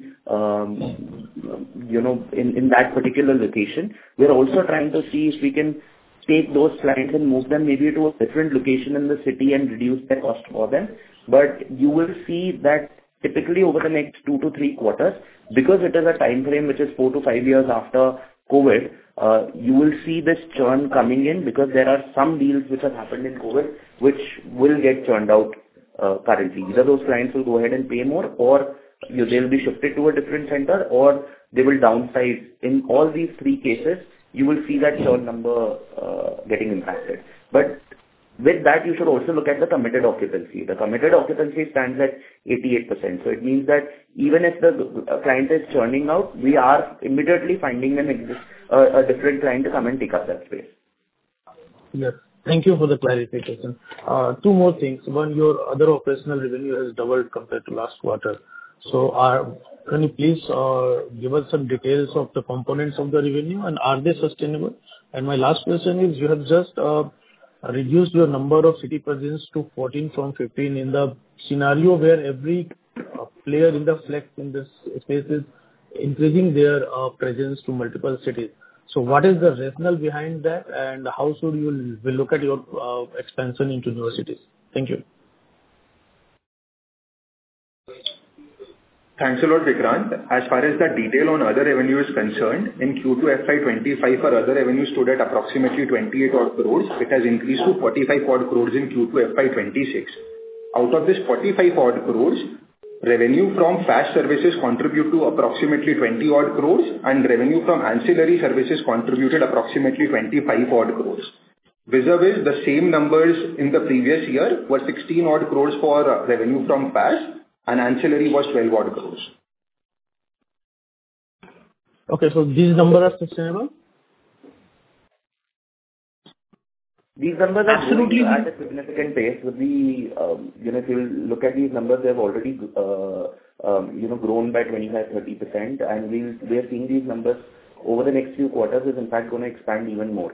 in that particular location. We're also trying to see if we can take those clients and move them maybe to a different location in the city and reduce their cost for them. But you will see that typically over the next 2 to 3 quarters, because it is a time frame which is 4 to 5 years after COVID, you will see this churn coming in, because there are some deals which have happened in COVID which will get churned out currently. Either those clients will go ahead and pay more, or they will be shifted to a different center, or they will downsize. In all these 3 cases, you will see that churn number getting impacted. But with that, you should also look at the committed occupancy. The committed occupancy stands at 88%. So it means that even if the client is churning out, we are immediately finding a different client to come and take up that space. Yes. Thank you for the clarification. 2 more things. One, your other operational revenue has doubled compared to last quarter. So can you please give us some details of the components of the revenue, and are they sustainable? And my last question is, you have just reduced your number of city presence to 14 from 15 in the scenario where every player in the flex in this space is increasing their presence to multiple cities. So what is the rationale behind that, and how should you will look at your expansion into newer cities? Thank you. Thanks a lot, Vikrant. As far as the detail on other revenue is concerned, in Q2 FY25, our other revenue stood at approximately 28 odd crores. It has increased to 45 odd crores in Q2 FY26. Out of this 45 odd crores, revenue from FAST services contribute to approximately 20 odd crores, and revenue from ancillary services contributed approximately 25 odd crores. Vis-a-vis, the same numbers in the previous year were 16 odd crores for revenue from FAST, and ancillary was 12 odd crores. Okay, so these numbers are sustainable? These numbers are absolutely at a significant pace. With the, if you look at these numbers, they have already, grown by 25-30%, and we are seeing these numbers over the next few quarters is in fact going to expand even more.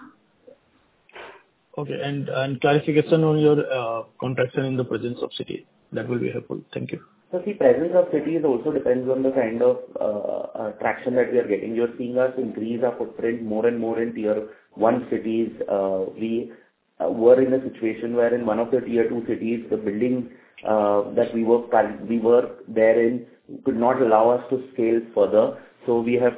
Okay. And clarification on your contraction in the presence of city. That will be helpful. Thank you. So the presence of cities also depends on the kind of traction that we are getting. You're seeing us increase our footprint more and more in tier 1 cities. We were in a situation where in one of the tier 2 cities, the building that we were there in could not allow us to scale further. So we have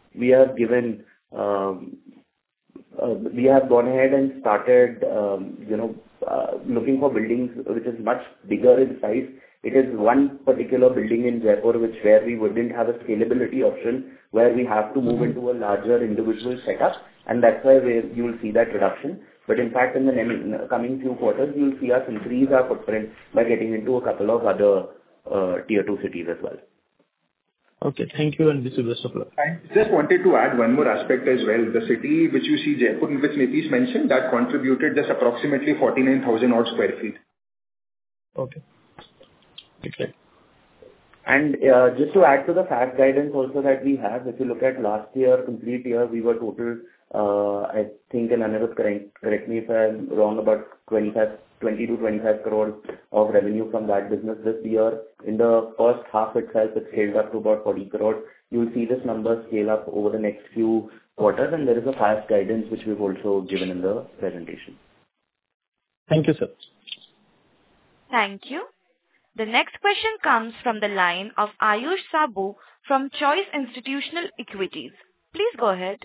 gone ahead and started, looking for buildings which is much bigger in size. It is one particular building in Jaipur where we wouldn't have a scalability option, where we have to move into a larger individual setup, and that's why you will see that reduction. But in fact, in the coming few quarters, you will see us increase our footprint by getting into a couple of other tier 2 cities as well. Okay, thank you, and wish you best of luck. I just wanted to add one more aspect as well. The city which you see, Jaipur, which Nitish mentioned, that contributed just approximately 49,000 odd square feet. Okay. Okay. And just to add to the FAST guidance also that we have, if you look at last year, complete year, we were total, I think, and Anirudh, correct me if I'm wrong, about 20 to 25 crores of revenue from that business this year. In the first half itself, it scaled up to about 40 crores. You will see this number scale up over the next few quarters, and there is a FAST guidance which we've also given in the presentation. Thank you, sir. Thank you. The next question comes from the line of Ayush Sabu from Choice Institutional Equities. Please go ahead.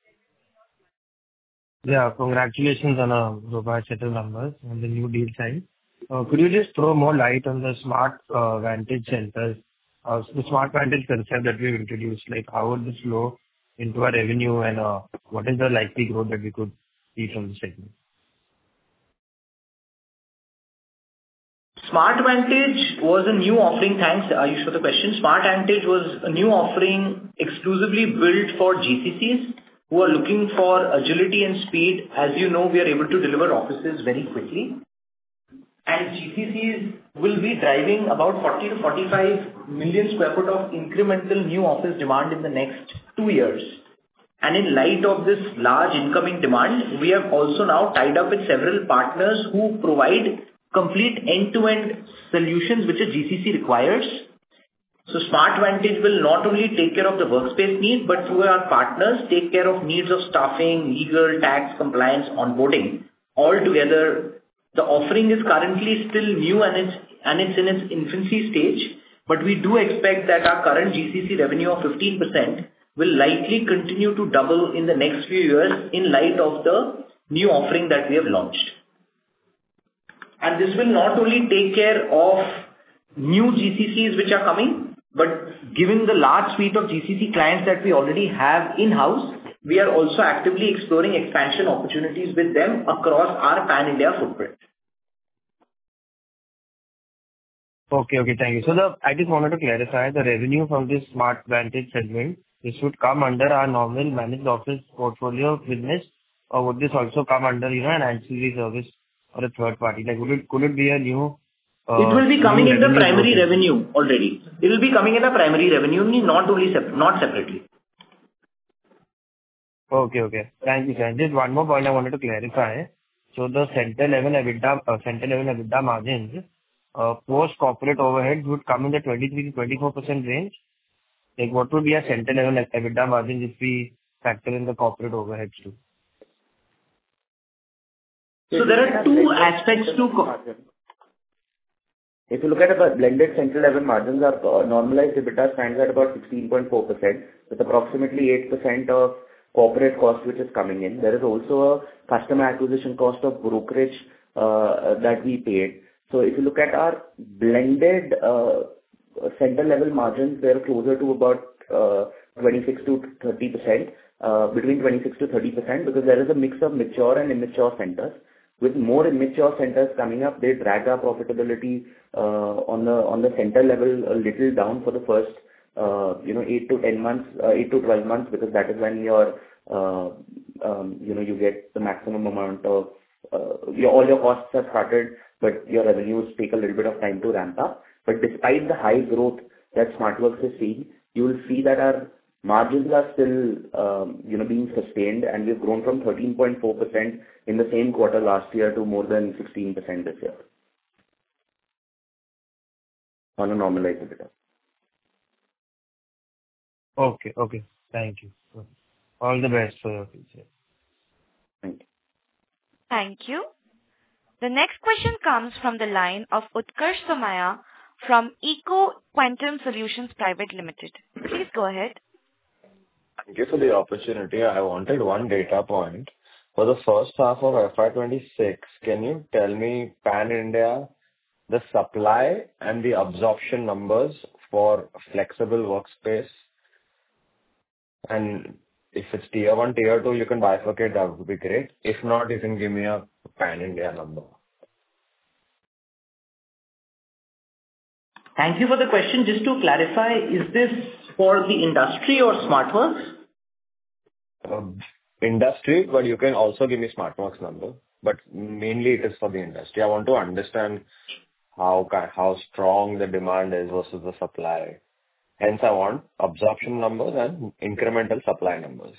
Yeah, congratulations on a robust set of numbers on the new deal side. Could you just throw more light on the Smart Vantage centers, the Smart Vantage concept that we've introduced? Like, how would this flow into our revenue, and what is the likely growth that we could see from the segment? Smart Vantage was a new offering. Thanks, Ayush, for the question. Smart Vantage was a new offering exclusively built for GCCs who are looking for agility and speed. As you know, we are able to deliver offices very quickly. And GCCs will be driving about 40 to 45 million square foot of incremental new office demand in the next 2 years. And in light of this large incoming demand, we have also now tied up with several partners who provide complete end-to-end solutions which a GCC requires. So Smart Vantage will not only take care of the workspace needs, but through our partners, take care of needs of staffing, legal, tax, compliance, onboarding. Altogether, the offering is currently still new and it's in its infancy stage, but we do expect that our current GCC revenue of 15% will likely continue to double in the next few years in light of the new offering that we have launched. And this will not only take care of new GCCs which are coming, but given the large suite of GCC clients that we already have in-house, we are also actively exploring expansion opportunities with them across our pan-India footprint. Okay, thank you. So I just wanted to clarify the revenue from this Smart Vantage segment. This would come under our normal managed office portfolio business, or would this also come under, an ancillary service or a third party? Like, could it be a new? It will be coming in the primary revenue already. It will be coming in the primary revenue, not separately. Okay. Thank you, sir. Just one more point I wanted to clarify. So the center level EBITDA margins, post corporate overheads would come in the 23 to 24% range. Like, what would be a center level EBITDA margin if we factor in the corporate overheads too? So there are two aspects to. If you look at the blended central level margins, our normalized EBITDA stands at about 16.4%, with approximately 8% of corporate cost which is coming in. There is also a customer acquisition cost of brokerage that we paid. So if you look at our blended center level margins, they're closer to about 26 to 30%, between 26 to 30%, because there is a mix of mature and immature centers. With more immature centers coming up, they drag our profitability on the center level a little down for the first 8 to 12 months, because that is when your you get the maximum amount of all your costs have started, but your revenues take a little bit of time to ramp up. But despite the high growth that SmartWorks is seeing, you will see that our Margins are still, being sustained, and we've grown from 13.4% in the same quarter last year to more than 16% this year on a normalized EBITDA. Okay. Okay. Thank you. All the best for your future. Thank you. Thank you. The next question comes from the line of Utkarsh Somaiya from Eiko Quantum Solutions Private Limited. Please go ahead. Thank you for the opportunity. I wanted one data point. For the first half of FY26, can you tell me pan-India, the supply and the absorption numbers for flexible workspace? And if it's tier 1, tier 2, you can bifurcate, that would be great. If not, you can give me a pan-India number. Thank you for the question. Just to clarify, is this for the industry or SmartWorks? Industry, but you can also give me SmartWorks number. But mainly it is for the industry. I want to understand how strong the demand is versus the supply. Hence, I want absorption numbers and incremental supply numbers.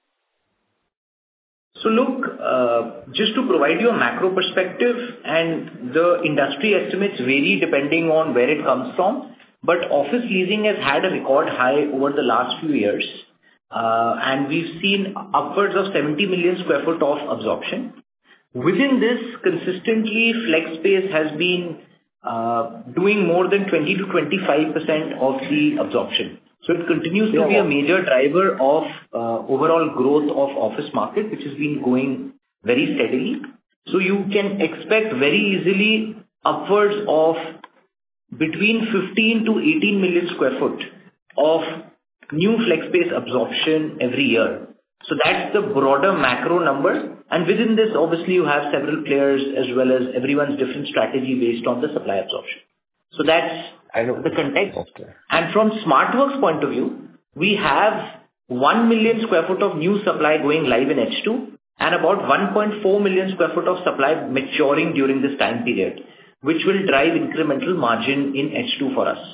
So look, just to provide you a macro perspective, and the industry estimates vary depending on where it comes from, but office leasing has had a record high over the last few years, and we've seen upwards of 70 million square foot of absorption. Within this, consistently, flex space has been doing more than 20 to 25% of the absorption. So it continues to be a major driver of overall growth of office market, which has been going very steadily. So you can expect very easily upwards of between 15 to 18 million square foot of new flex space absorption every year. So that's the broader macro number. And within this, obviously, you have several players as well as everyone's different strategy based on the supply absorption. So that's the context. Okay. And from SmartWorks point of view, we have 1 million square foot of new supply going live in H2 and about 1.4 million square foot of supply maturing during this time period, which will drive incremental margin in H2 for us.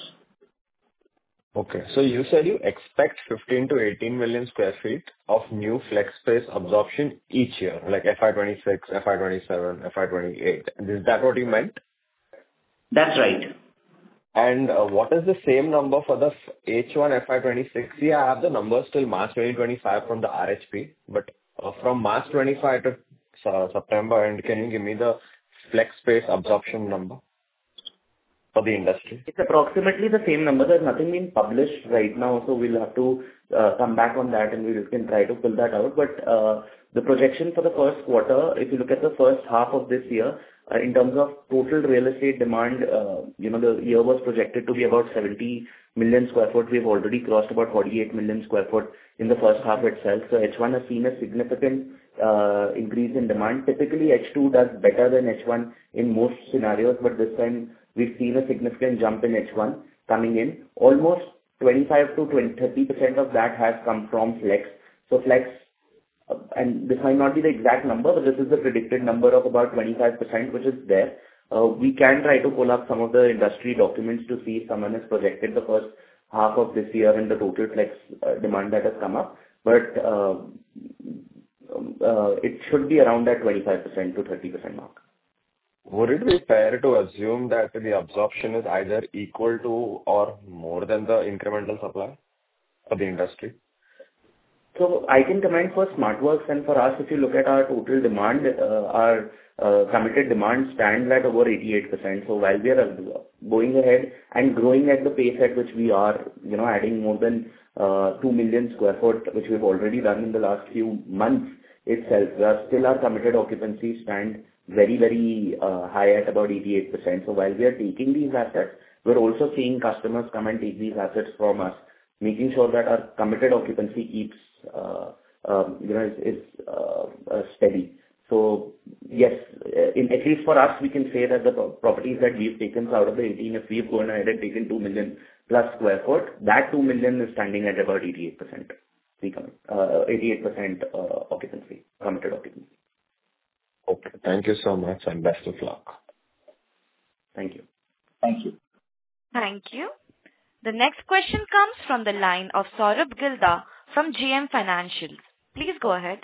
Okay. So you said you expect 15 to 18 million square feet of new flex space absorption each year, like FY26, FY27, FY28. Is that what you meant? That's right. And what is the same number for the H1 FY26? See, I have the numbers till March 2025 from the RHP, but from March 25 to September, and can you give me the flex space absorption number for the industry? It's approximately the same number. There's nothing being published right now, so we'll have to come back on that and we can try to pull that out. But the projection for the first quarter, if you look at the first half of this year, in terms of total real estate demand, the year was projected to be about 70 million square foot. We've already crossed about 48 million square foot in the first half itself. So H1 has seen a significant increase in demand. Typically, H2 does better than H1 in most scenarios, but this time we've seen a significant jump in H1 coming in. Almost 25 to 30% of that has come from flex. So flex, and this might not be the exact number, but this is the predicted number of about 25%, which is there. We can try to pull up some of the industry documents to see if someone has projected the first half of this year and the total flex demand that has come up. But it should be around that 25% to 30% mark. Would it be fair to assume that the absorption is either equal to or more than the incremental supply for the industry? So I can comment for SmartWorks, and for us, if you look at our total demand, our committed demand stands at over 88%. So while we are going ahead and growing at the pace at which we are, adding more than 2 million square foot, which we've already done in the last few months itself, still our committed occupancy stand very, very high at about 88%. So while we are taking these assets, we're also seeing customers come and take these assets from us, making sure that our committed occupancy keeps is steady. So yes, at least for us, we can say that the properties that we've taken out of the 18, if we've gone ahead and taken 2 million plus square foot, that 2 million is standing at about 88%. 88% occupancy, committed occupancy. Okay. Thank you so much and best of luck. Thank you. Thank you. Thank you. The next question comes from the line of Saurabh Gilda from JM Financial. Please go ahead.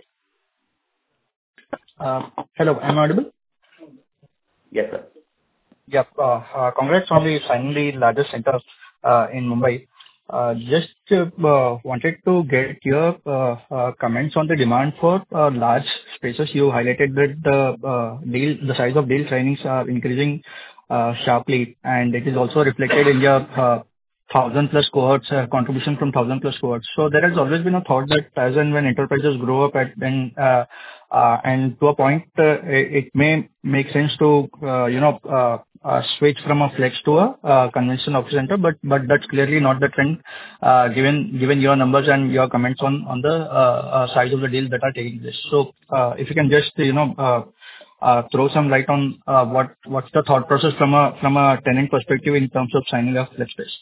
Hello, am I audible? Yes, sir. Yeah. Congrats on the signing the largest center in Mumbai. Just wanted to get your comments on the demand for large spaces. You highlighted that the size of deal signings are increasing sharply, and it is also reflected in your 1,000+ cohorts, contribution from 1,000+ cohorts. So there has always been a thought that as and when enterprises grow up and to a point, it may make sense to switch from a flex to a conventional office center, but that's clearly not the trend, given your numbers and your comments on the size of the deals that are taking place. So if you can just throw some light on what's the thought process from a tenant perspective in terms of signing a flex space.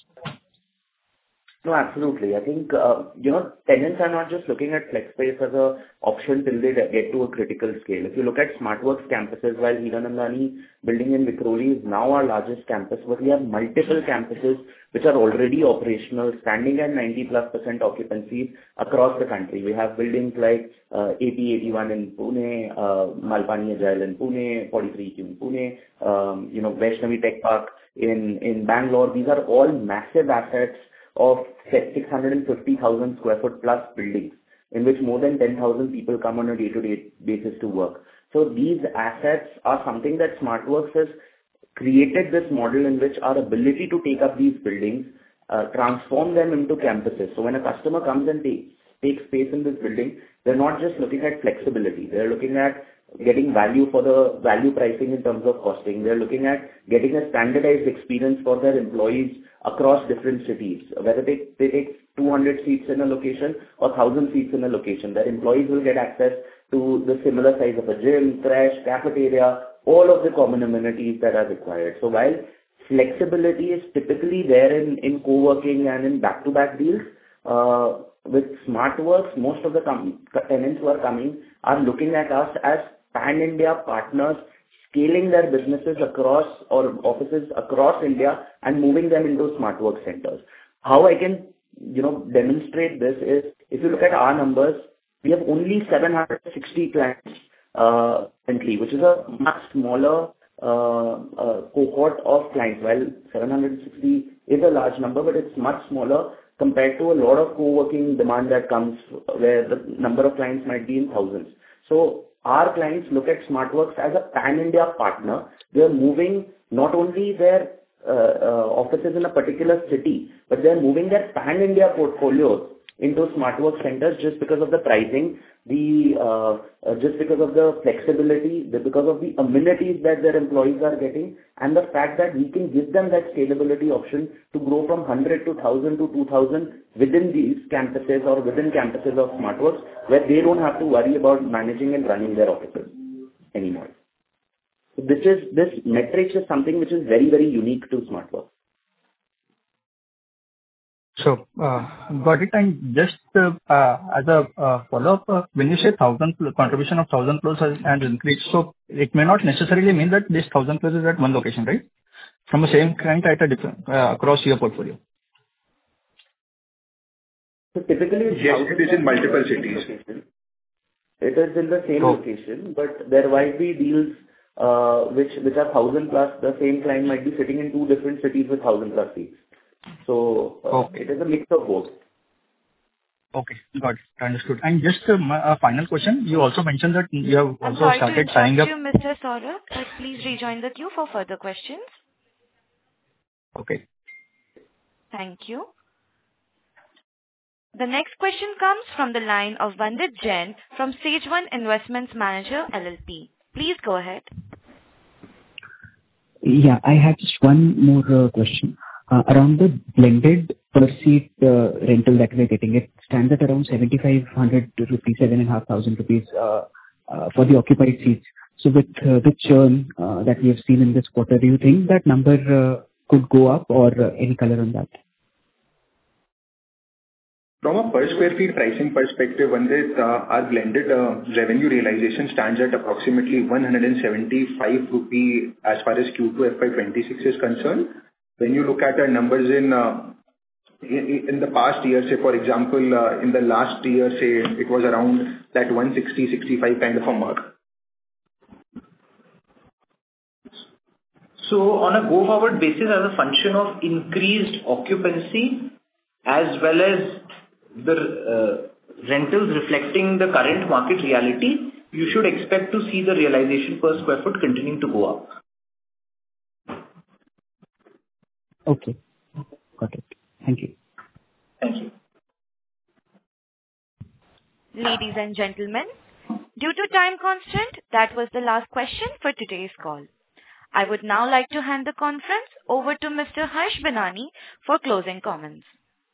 No, absolutely. I think, tenants are not just looking at flex space as an option till they get to a critical scale. If you look at SmartWorks campuses, while Hiranandani building in Vikhroli is now our largest campus, but we have multiple campuses which are already operational, standing at 90+% occupancy across the country. We have buildings like AP81 in Pune, Malpani Agile in Pune, 43 in Pune, Vaishnavi Tech Park in Bangalore. These are all massive assets of 650,000 square foot plus buildings, in which more than 10,000 people come on a day-to-day basis to work. So these assets are something that SmartWorks has created this model in which our ability to take up these buildings, transform them into campuses. So when a customer comes and takes space in this building, they're not just looking at flexibility. They're looking at getting value for the value pricing in terms of costing. They're looking at getting a standardized experience for their employees across different cities. Whether they take 200 seats in a location or 1,000 seats in a location, their employees will get access to the similar size of a gym, crash, cafeteria, all of the common amenities that are required. So while flexibility is typically there in co-working and in back-to-back deals, with SmartWorks, most of the tenants who are coming are looking at us as pan-India partners, scaling their businesses across or offices across India and moving them into SmartWorks centers. How I can, demonstrate this is, if you look at our numbers, we have only 760 clients currently, which is a much smaller cohort of clients. While 760 is a large number, but it's much smaller compared to a lot of co-working demand that comes where the number of clients might be in thousands. So our clients look at SmartWorks as a pan-India partner. They are moving not only their offices in a particular city, but they are moving their pan-India portfolios into SmartWorks centers just because of the pricing, just because of the flexibility, because of the amenities that their employees are getting, and the fact that we can give them that scalability option to grow from 100 to 1,000 to 2,000 within these campuses or within campuses of SmartWorks, where they don't have to worry about managing and running their offices anymore. So this metrics is something which is very, very unique to SmartWorks. So, got it. And just as a follow-up, when you say contribution of 1,000+ has increased, so it may not necessarily mean that this 1,000+ is at one location, right? From the same client at a different across your portfolio. So typically, it is in multiple cities. It is in the same location, but there might be deals which are 1,000+. The same client might be sitting in two different cities with 1,000+ seats. So it is a mix of both. Okay, got it. Understood. And just a final question. You also mentioned that you have also started signing up. I'm sorry to interrupt you, Mr. Saurabh. Please rejoin the queue for further questions. Okay. Thank you. The next question comes from the line of Vandit Jain from Sage One Investments Manager LLP. Please go ahead. Yeah, I have just one more question. Around the blended per seat rental that we're getting, it stands at around 7,500 rupees, 7,500 rupees for the occupied seats. So with the churn that we have seen in this quarter, do you think that number could go up or any color on that? From a per square feet pricing perspective, our blended revenue realization stands at approximately 175 rupee as far as Q2 FY26 is concerned. When you look at our numbers in in the past year, say for example, in the last year, say it was around that 160-65 kind of a mark? So on a go-forward basis, as a function of increased occupancy as well as the rentals reflecting the current market reality, you should expect to see the realization per square foot continuing to go up. Okay. Got it. Thank you. Thank you. Ladies and gentlemen, due to time constraint, that was the last question for today's call. I would now like to hand the conference over to Mr. Harsh Benani for closing comments.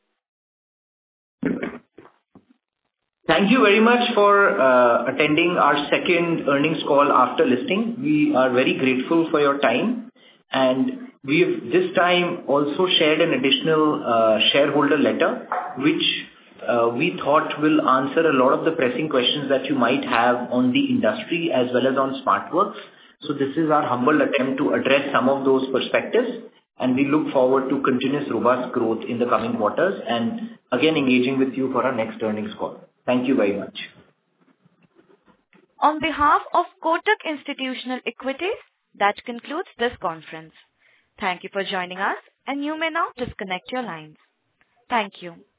Thank you very much for attending our second earnings call after listing. We are very grateful for your time, and we've this time also shared an additional shareholder letter, which we thought will answer a lot of the pressing questions that you might have on the industry as well as on SmartWorks. So this is our humble attempt to address some of those perspectives, and we look forward to continuous robust growth in the coming quarters and again engaging with you for our next earnings call. Thank you very much. On behalf of Kotak Institutional Equities, that concludes this conference. Thank you for joining us, and you may now disconnect your lines. Thank you.